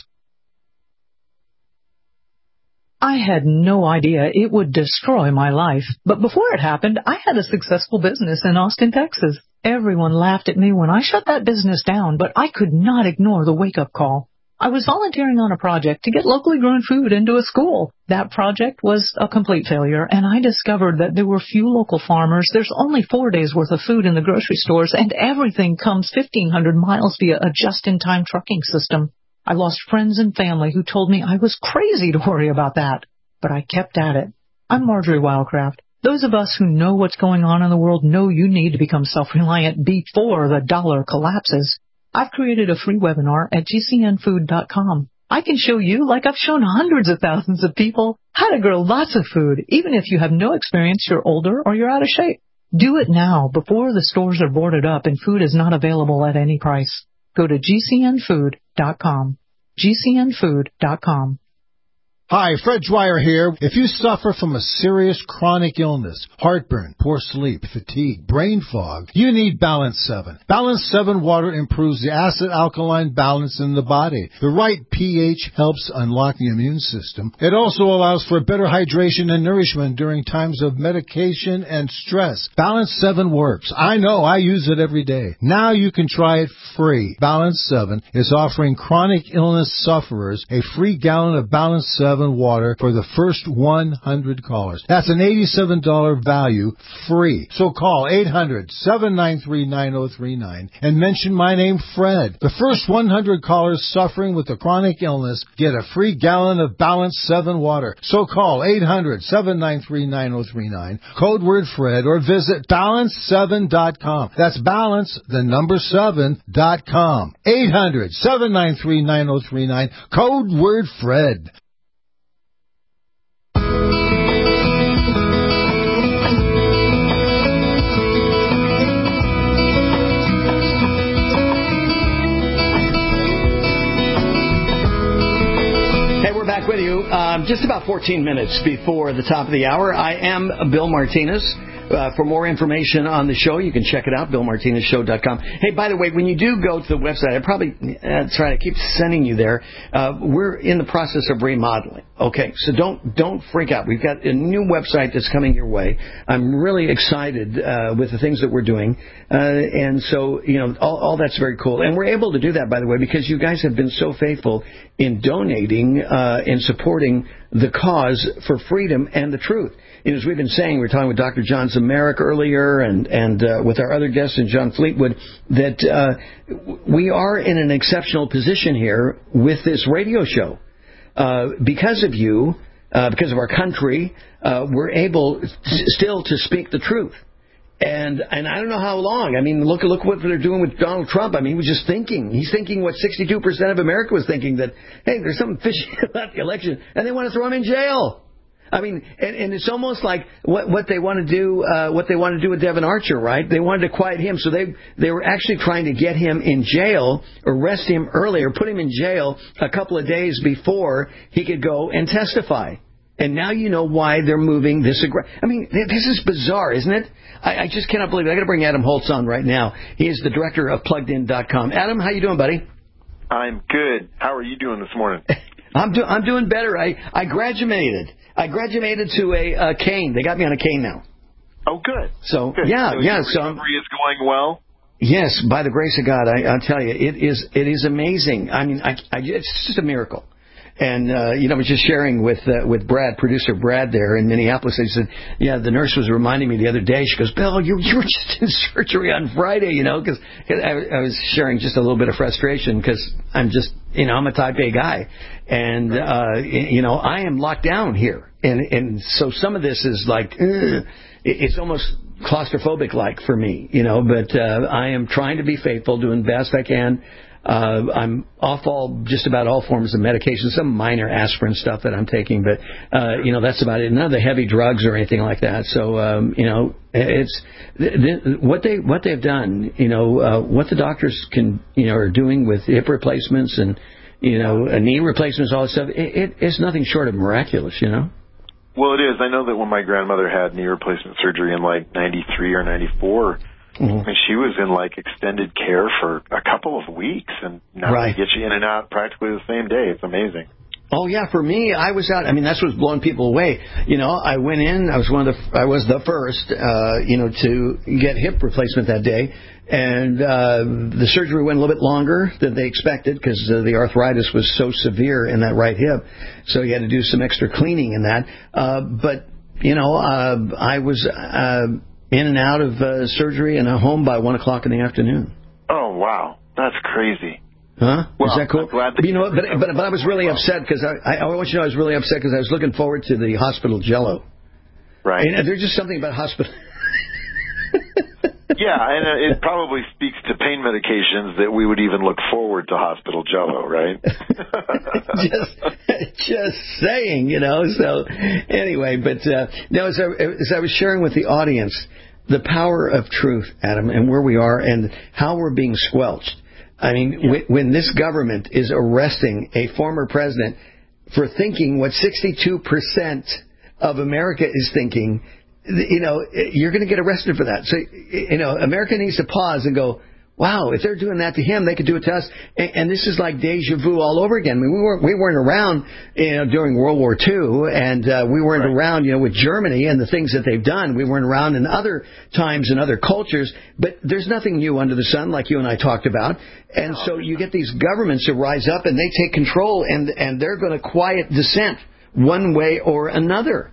I had no idea it would destroy my life. But before it happened, I had a successful business in Austin, Texas. Everyone laughed at me when I shut that business down, but I could not ignore the wake-up call. I was volunteering on a project to get locally grown food into a school. That project was a complete failure, and I discovered that there were few local farmers. There's only four days' worth of food in the grocery stores, and everything comes fifteen hundred miles via a just-in-time trucking system. I lost friends and family who told me I was crazy to worry about that, but I kept at it. I'm Marjorie Wildcraft. Those of us who know what's going on in the world know you need to become self-reliant before the dollar collapses. I've created a free webinar at G C N food dot com. I can show you, like I've shown hundreds of thousands of people, how to grow lots of food, even if you have no experience, you're older, or you're out of shape. Do it now, before the stores are boarded up and food is not available at any price. Go to G C N food dot com. G C N food dot com. Hi, Fred Dwyer here. If you suffer from a serious chronic illness, heartburn, poor sleep, fatigue, brain fog, you need Balance seven. Balance seven water improves the acid-alkaline balance in the body. The right pH helps unlock the immune system. It also allows for better hydration and nourishment during times of medication and stress. Balance seven works. I know, I use it every day. Now you can try it free. Balance seven is offering chronic illness sufferers a free gallon of Balance seven water for the first one hundred callers. That's an eighty-seven dollars value, free. So call eight hundred, seven nine three, nine oh three nine and mention my name, Fred. The first one hundred callers suffering with a chronic illness get a free gallon of Balance seven water. So call eight hundred, seven nine three, nine oh three nine, code word Fred, or visit balance seven dot com. That's balance, the number seven, dot com. eight hundred, seven nine three, nine oh three nine, code word Fred. Back with you um, just about fourteen minutes before the top of the hour. I am Bill Martinez. Uh, for more information on the show, you can check it out, bill martinez show dot com. Hey, by the way, when you do go to the website, I probably, that's right, I keep sending you there. Uh, we're in the process of remodeling. Okay, so don't don't freak out. We've got a new website that's coming your way. I'm really excited uh, with the things that we're doing. Uh, and so, you know, all, all that's very cool. And we're able to do that, by the way, because you guys have been so faithful in donating uh, and supporting the cause for freedom and the truth. You know, as we've been saying, we were talking with Doctor John Zemerick earlier and, and uh, with our other guests and John Fleetwood, that uh, we are in an exceptional position here with this radio show. Uh, because of you, uh, because of our country, uh, we're able still to speak the truth. And and I don't know how long. I mean, look look what they're doing with Donald Trump. I mean, he was just thinking. He's thinking what sixty-two percent of America was thinking, that, hey, there's something fishy about the election, and they want to throw him in jail. I mean, and, and it's almost like what what they want to do, uh, what they want to do with Devin Archer, right? They wanted to quiet him, so they they were actually trying to get him in jail, arrest him earlier, put him in jail a couple of days before he could go and testify. And now you know why they're moving this aggressive. I mean, this is bizarre, isn't it? I, I just cannot believe it. I got to bring Adam Holtz on right now. He is the director of plugged in dot com. Adam, how you doing, buddy? I'm good. How are you doing this morning? I'm do, I'm doing better. I I graduated. I graduated to a, a cane. They got me on a cane now. Oh, good. So good. yeah, so yeah. Your So recovery is going well. Yes, by the grace of God, I, I'll tell you, it is it is amazing. I mean, I, I, it's just a miracle. And, uh, you know, I was just sharing with uh, with Brad, producer Brad there in Minneapolis. He said, yeah, the nurse was reminding me the other day. She goes, Bill, you, you were just in surgery on Friday, you know, because I, I was sharing just a little bit of frustration because I'm just, you know, I'm a type A guy. And, uh, you know, I am locked down here. And, and so some of this is like, ugh, it's almost claustrophobic-like for me, you know, but uh, I am trying to be faithful, doing the best I can. Uh, I'm off all, just about all forms of medication, some minor aspirin stuff that I'm taking, but, uh, you know, that's about it. None of the heavy drugs or anything like that. So, um, you know, it's, th- th- what they, what they've done, you know, uh, what the doctors can, you know, are doing with hip replacements and, you know, knee replacements, all that stuff, it, it, it's nothing short of miraculous, you know? Well, it is. I know that when my grandmother had knee replacement surgery in like ninety-three or ninety-four, Mm-hmm. I mean, she was in, like, extended care for a couple of weeks, and now right. they get you in and out practically the same day. It's amazing. Oh yeah, for me, I was out. I mean, that's what's blowing people away. You know, I went in. I was one of the. I was the first. Uh, you know, to get hip replacement that day, and uh, the surgery went a little bit longer than they expected because uh, the arthritis was so severe in that right hip. So you had to do some extra cleaning in that. Uh, but you know, uh, I was uh, in and out of uh, surgery and home by one o'clock in the afternoon. Oh wow, that's crazy. Huh? Well, Is that cool? I'm glad that you know, but, but but I was really upset because I, I I want you to know I was really upset because I was looking forward to the hospital Jello. Right. And there's just something about hospital. Yeah, and it probably speaks to pain medications that we would even look forward to hospital Jello, right? just just saying, you know. So anyway, but uh, no, as I, as I was sharing with the audience the power of truth, Adam, and where we are and how we're being squelched. I mean, yeah. when this government is arresting a former president for thinking what sixty-two percent of America is thinking, you know, you're going to get arrested for that. So, you know, America needs to pause and go, wow, if they're doing that to him, they could do it to us. And, and this is like deja vu all over again. I mean, we weren't, we weren't around, you know, during World War Two, and uh, we weren't right. around, you know, with Germany and the things that they've done. We weren't around in other times and other cultures. But there's nothing new under the sun, like you and I talked about. And so you get these governments that rise up and they take control, and and they're going to quiet dissent one way or another.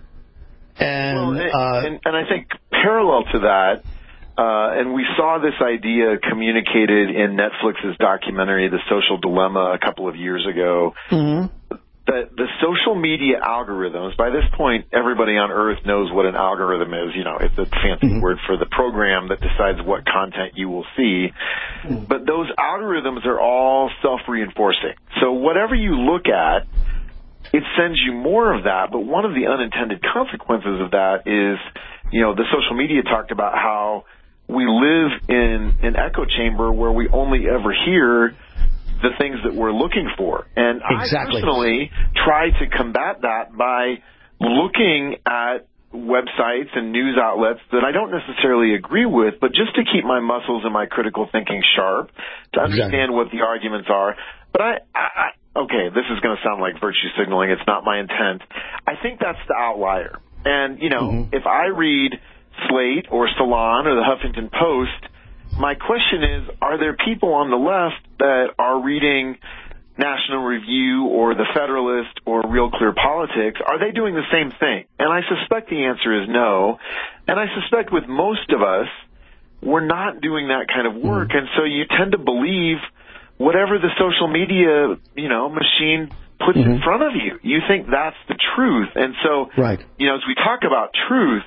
And, well, and, uh, and, and I think parallel to that, Uh, and we saw this idea communicated in Netflix's documentary, The Social Dilemma, a couple of years ago. Mm-hmm. That the social media algorithms, by this point, everybody on Earth knows what an algorithm is. You know, it's a fancy mm-hmm. word for the program that decides what content you will see. Mm-hmm. But those algorithms are all self-reinforcing. So whatever you look at, it sends you more of that. But one of the unintended consequences of that is, you know, the social media talked about how we live in an echo chamber where we only ever hear the things that we're looking for. And exactly. I personally try to combat that by looking at websites and news outlets that I don't necessarily agree with, but just to keep my muscles and my critical thinking sharp, to understand exactly. what the arguments are. But I, I, okay, this is going to sound like virtue signaling. It's not my intent. I think that's the outlier. And, you know, mm-hmm. if I read Slate or Salon or the Huffington Post, my question is, are there people on the left that are reading National Review or The Federalist or Real Clear Politics? Are they doing the same thing? And I suspect the answer is no. And I suspect with most of us, we're not doing that kind of work. And so you tend to believe whatever the social media, you know, machine puts mm-hmm. in front of you. You think that's the truth. And so, right. you know, as we talk about truth,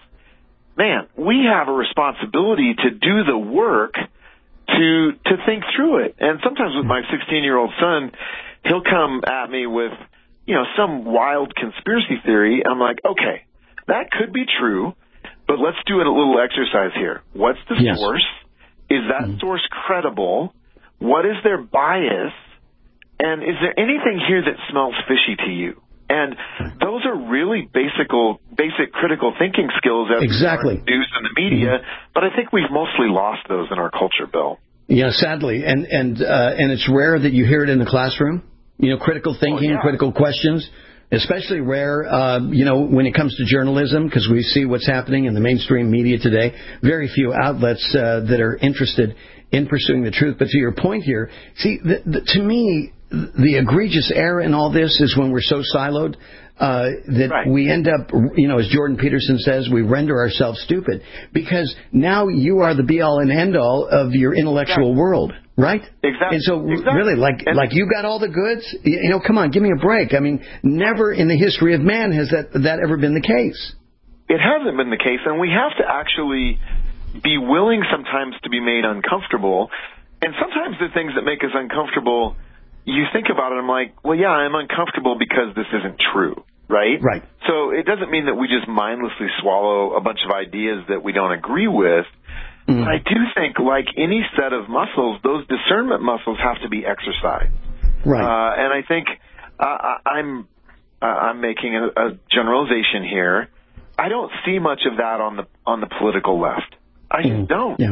man, we have a responsibility to do the work to to think through it. And sometimes with my sixteen-year-old son, he'll come at me with, you know, some wild conspiracy theory. I'm like, okay, that could be true, but let's do a little exercise here. What's the yes. source? Is that mm-hmm. source credible? What is their bias? And is there anything here that smells fishy to you? And those are really basic, basic critical thinking skills as exactly. news and the media, mm-hmm. but I think we've mostly lost those in our culture, Bill. Yeah, sadly, and and uh, and it's rare that you hear it in the classroom. You know, critical thinking, oh, yeah. critical questions, especially rare. Uh, you know, when it comes to journalism, because we see what's happening in the mainstream media today. Very few outlets uh, that are interested in pursuing the truth. But to your point here, see, the, the, to me, the egregious error in all this is when we're so siloed uh, that right. we end up, you know, as Jordan Peterson says, we render ourselves stupid because now you are the be-all and end-all of your intellectual exactly. world, right? Exactly. And so exactly. really, like, and like you got all the goods, you know, come on, give me a break. I mean, never in the history of man has that, that ever been the case. It hasn't been the case, and we have to actually be willing sometimes to be made uncomfortable. And sometimes the things that make us uncomfortable, you think about it, I'm like, well, yeah, I'm uncomfortable because this isn't true, right? Right. So it doesn't mean that we just mindlessly swallow a bunch of ideas that we don't agree with. Mm. But I do think, like any set of muscles, those discernment muscles have to be exercised. Right. Uh, and I think uh, I'm uh, I'm making a, a generalization here. I don't see much of that on the on the political left. I just don't. Yeah.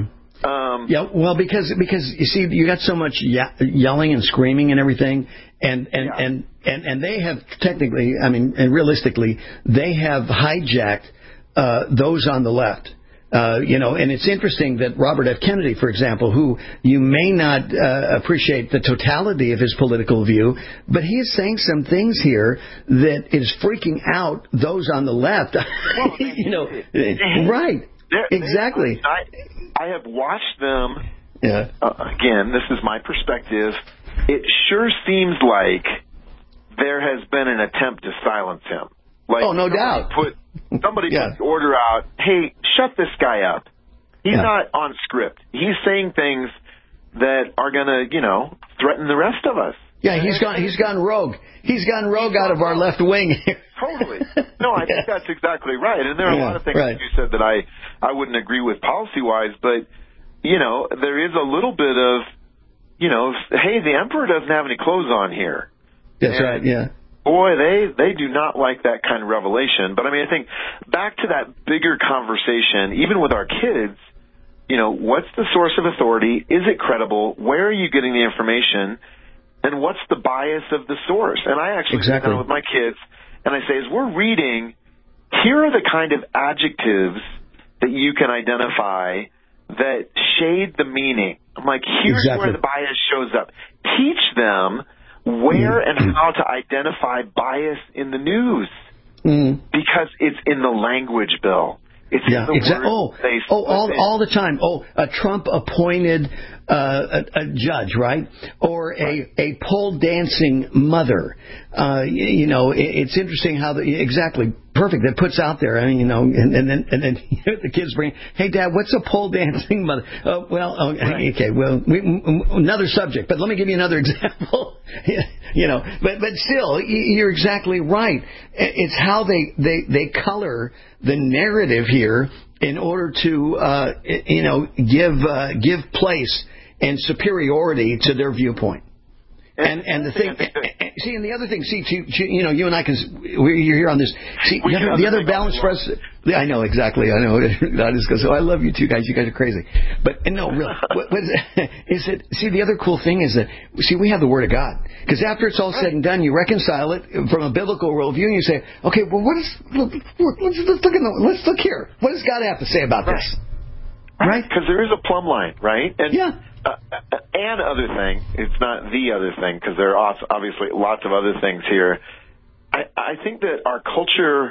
Um, yeah, well, because because you see, you got so much ye- yelling and screaming and everything, and and, yeah. and and and they have technically, I mean, and realistically, they have hijacked uh, those on the left. Uh, you know, and it's interesting that Robert F. Kennedy, for example, who you may not uh, appreciate the totality of his political view, but he is saying some things here that is freaking out those on the left. Well, you know, right? They're, exactly. They're, I, I have watched them. Yeah. Uh, again, this is my perspective. It sure seems like there has been an attempt to silence him. Like, oh, no doubt. Put, somebody yeah. put the order out, hey, shut this guy up. He's yeah. not on script. He's saying things that are going to, you know, threaten the rest of us. Yeah, he's gone He's gone rogue. He's gone rogue out of our left wing. Totally. No, I think that's exactly right. And there are yeah, a lot of things right. that you said that I, I wouldn't agree with policy-wise, but, you know, there is a little bit of, you know, hey, the emperor doesn't have any clothes on here. That's and, right, yeah. Boy, they, they do not like that kind of revelation. But, I mean, I think back to that bigger conversation, even with our kids, you know, what's the source of authority? Is it credible? Where are you getting the information? And what's the bias of the source? And I actually exactly. sit down with my kids, and I say, as we're reading, here are the kind of adjectives that you can identify that shade the meaning. I'm like, here's exactly. where the bias shows up. Teach them where and how to identify bias in the news, mm. because it's in the language, Bill. It's yeah, in the exactly. words Oh, they oh, all, in. all the time. Oh, a Trump-appointed uh, a, a judge, right? Or a, a pole dancing mother. Uh, you, you know, it, it's interesting how the exactly perfect that puts out there. I mean, you know, and, and then and then the kids bring, hey, Dad, what's a pole dancing mother? Oh, well, oh, right. okay, well, we, another subject, but let me give you another example. you know, but but still, you're exactly right. It's how they they they color the narrative here in order to uh, you know give uh, give place and superiority to their viewpoint. And and the thing, see, and the other thing, see, you know, you and I can, we're here on this. See, the other, the other balance for us, I know exactly, I know. I just go, so I love you two guys. You guys are crazy. But no, really, what, what is, it, is it? See, the other cool thing is that, see, we have the Word of God, because after it's all said and done, you reconcile it from a biblical worldview, and you say, okay, well, what is? Let's, let's look at the, let's look here. What does God have to say about right. this? Right? Because there is a plumb line, right? And, yeah. Uh, and other thing, it's not the other thing, because there are obviously lots of other things here. I, I think that our culture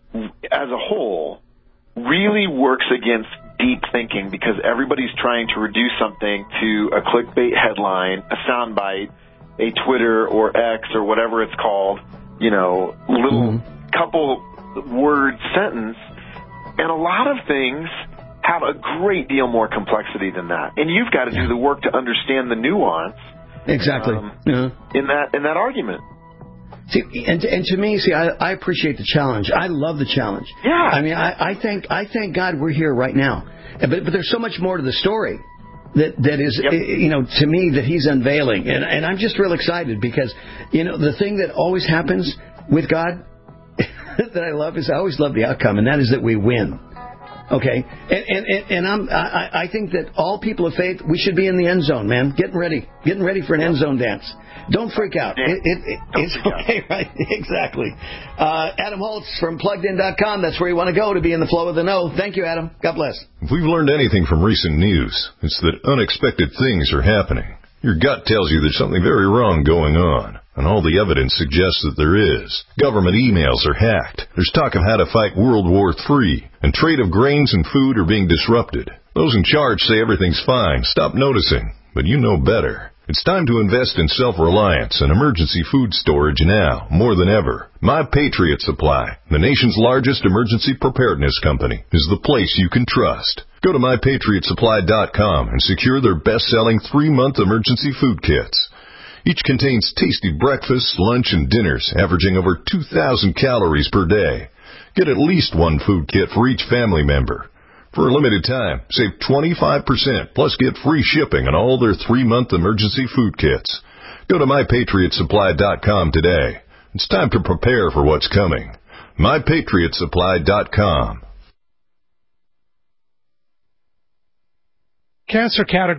as a whole really works against deep thinking, because everybody's trying to reduce something to a clickbait headline, a soundbite, a Twitter or X or whatever it's called, you know, little mm-hmm. couple word sentence. And a lot of things have a great deal more complexity than that, and you've got to do the work to understand the nuance. Exactly. Um, yeah. In that in that argument. See, and and to me, see, I, I appreciate the challenge. I love the challenge. Yeah. I mean, I, I thank I thank God we're here right now. But but there's so much more to the story that that is yep. you know to me that He's unveiling, and and I'm just real excited, because you know the thing that always happens with God that I love is I always love the outcome, and that is that we win. Okay, and and and I'm I, I think that all people of faith, we should be in the end zone, man. Getting ready, getting ready for an end zone dance. Don't freak out. It, it, it, it's okay, out. Right? Exactly. Uh, Adam Holtz from plugged in dot com. That's where you want to go to be in the flow of the know. Thank you, Adam. God bless. If we've learned anything from recent news, it's that unexpected things are happening. Your gut tells you there's something very wrong going on, and all the evidence suggests that there is. Government emails are hacked. There's talk of how to fight World War Three, and trade of grains and food are being disrupted. Those in charge say everything's fine. Stop noticing. But you know better. It's time to invest in self-reliance and emergency food storage now, more than ever. My Patriot Supply, the nation's largest emergency preparedness company, is the place you can trust. Go to my patriot supply dot com and secure their best-selling three-month emergency food kits. Each contains tasty breakfasts, lunch, and dinners, averaging over two thousand calories per day. Get at least one food kit for each family member. For a limited time, save twenty-five percent, plus get free shipping on all their three-month emergency food kits. Go to my patriot supply dot com today. It's time to prepare for what's coming. my patriot supply dot com. cancer category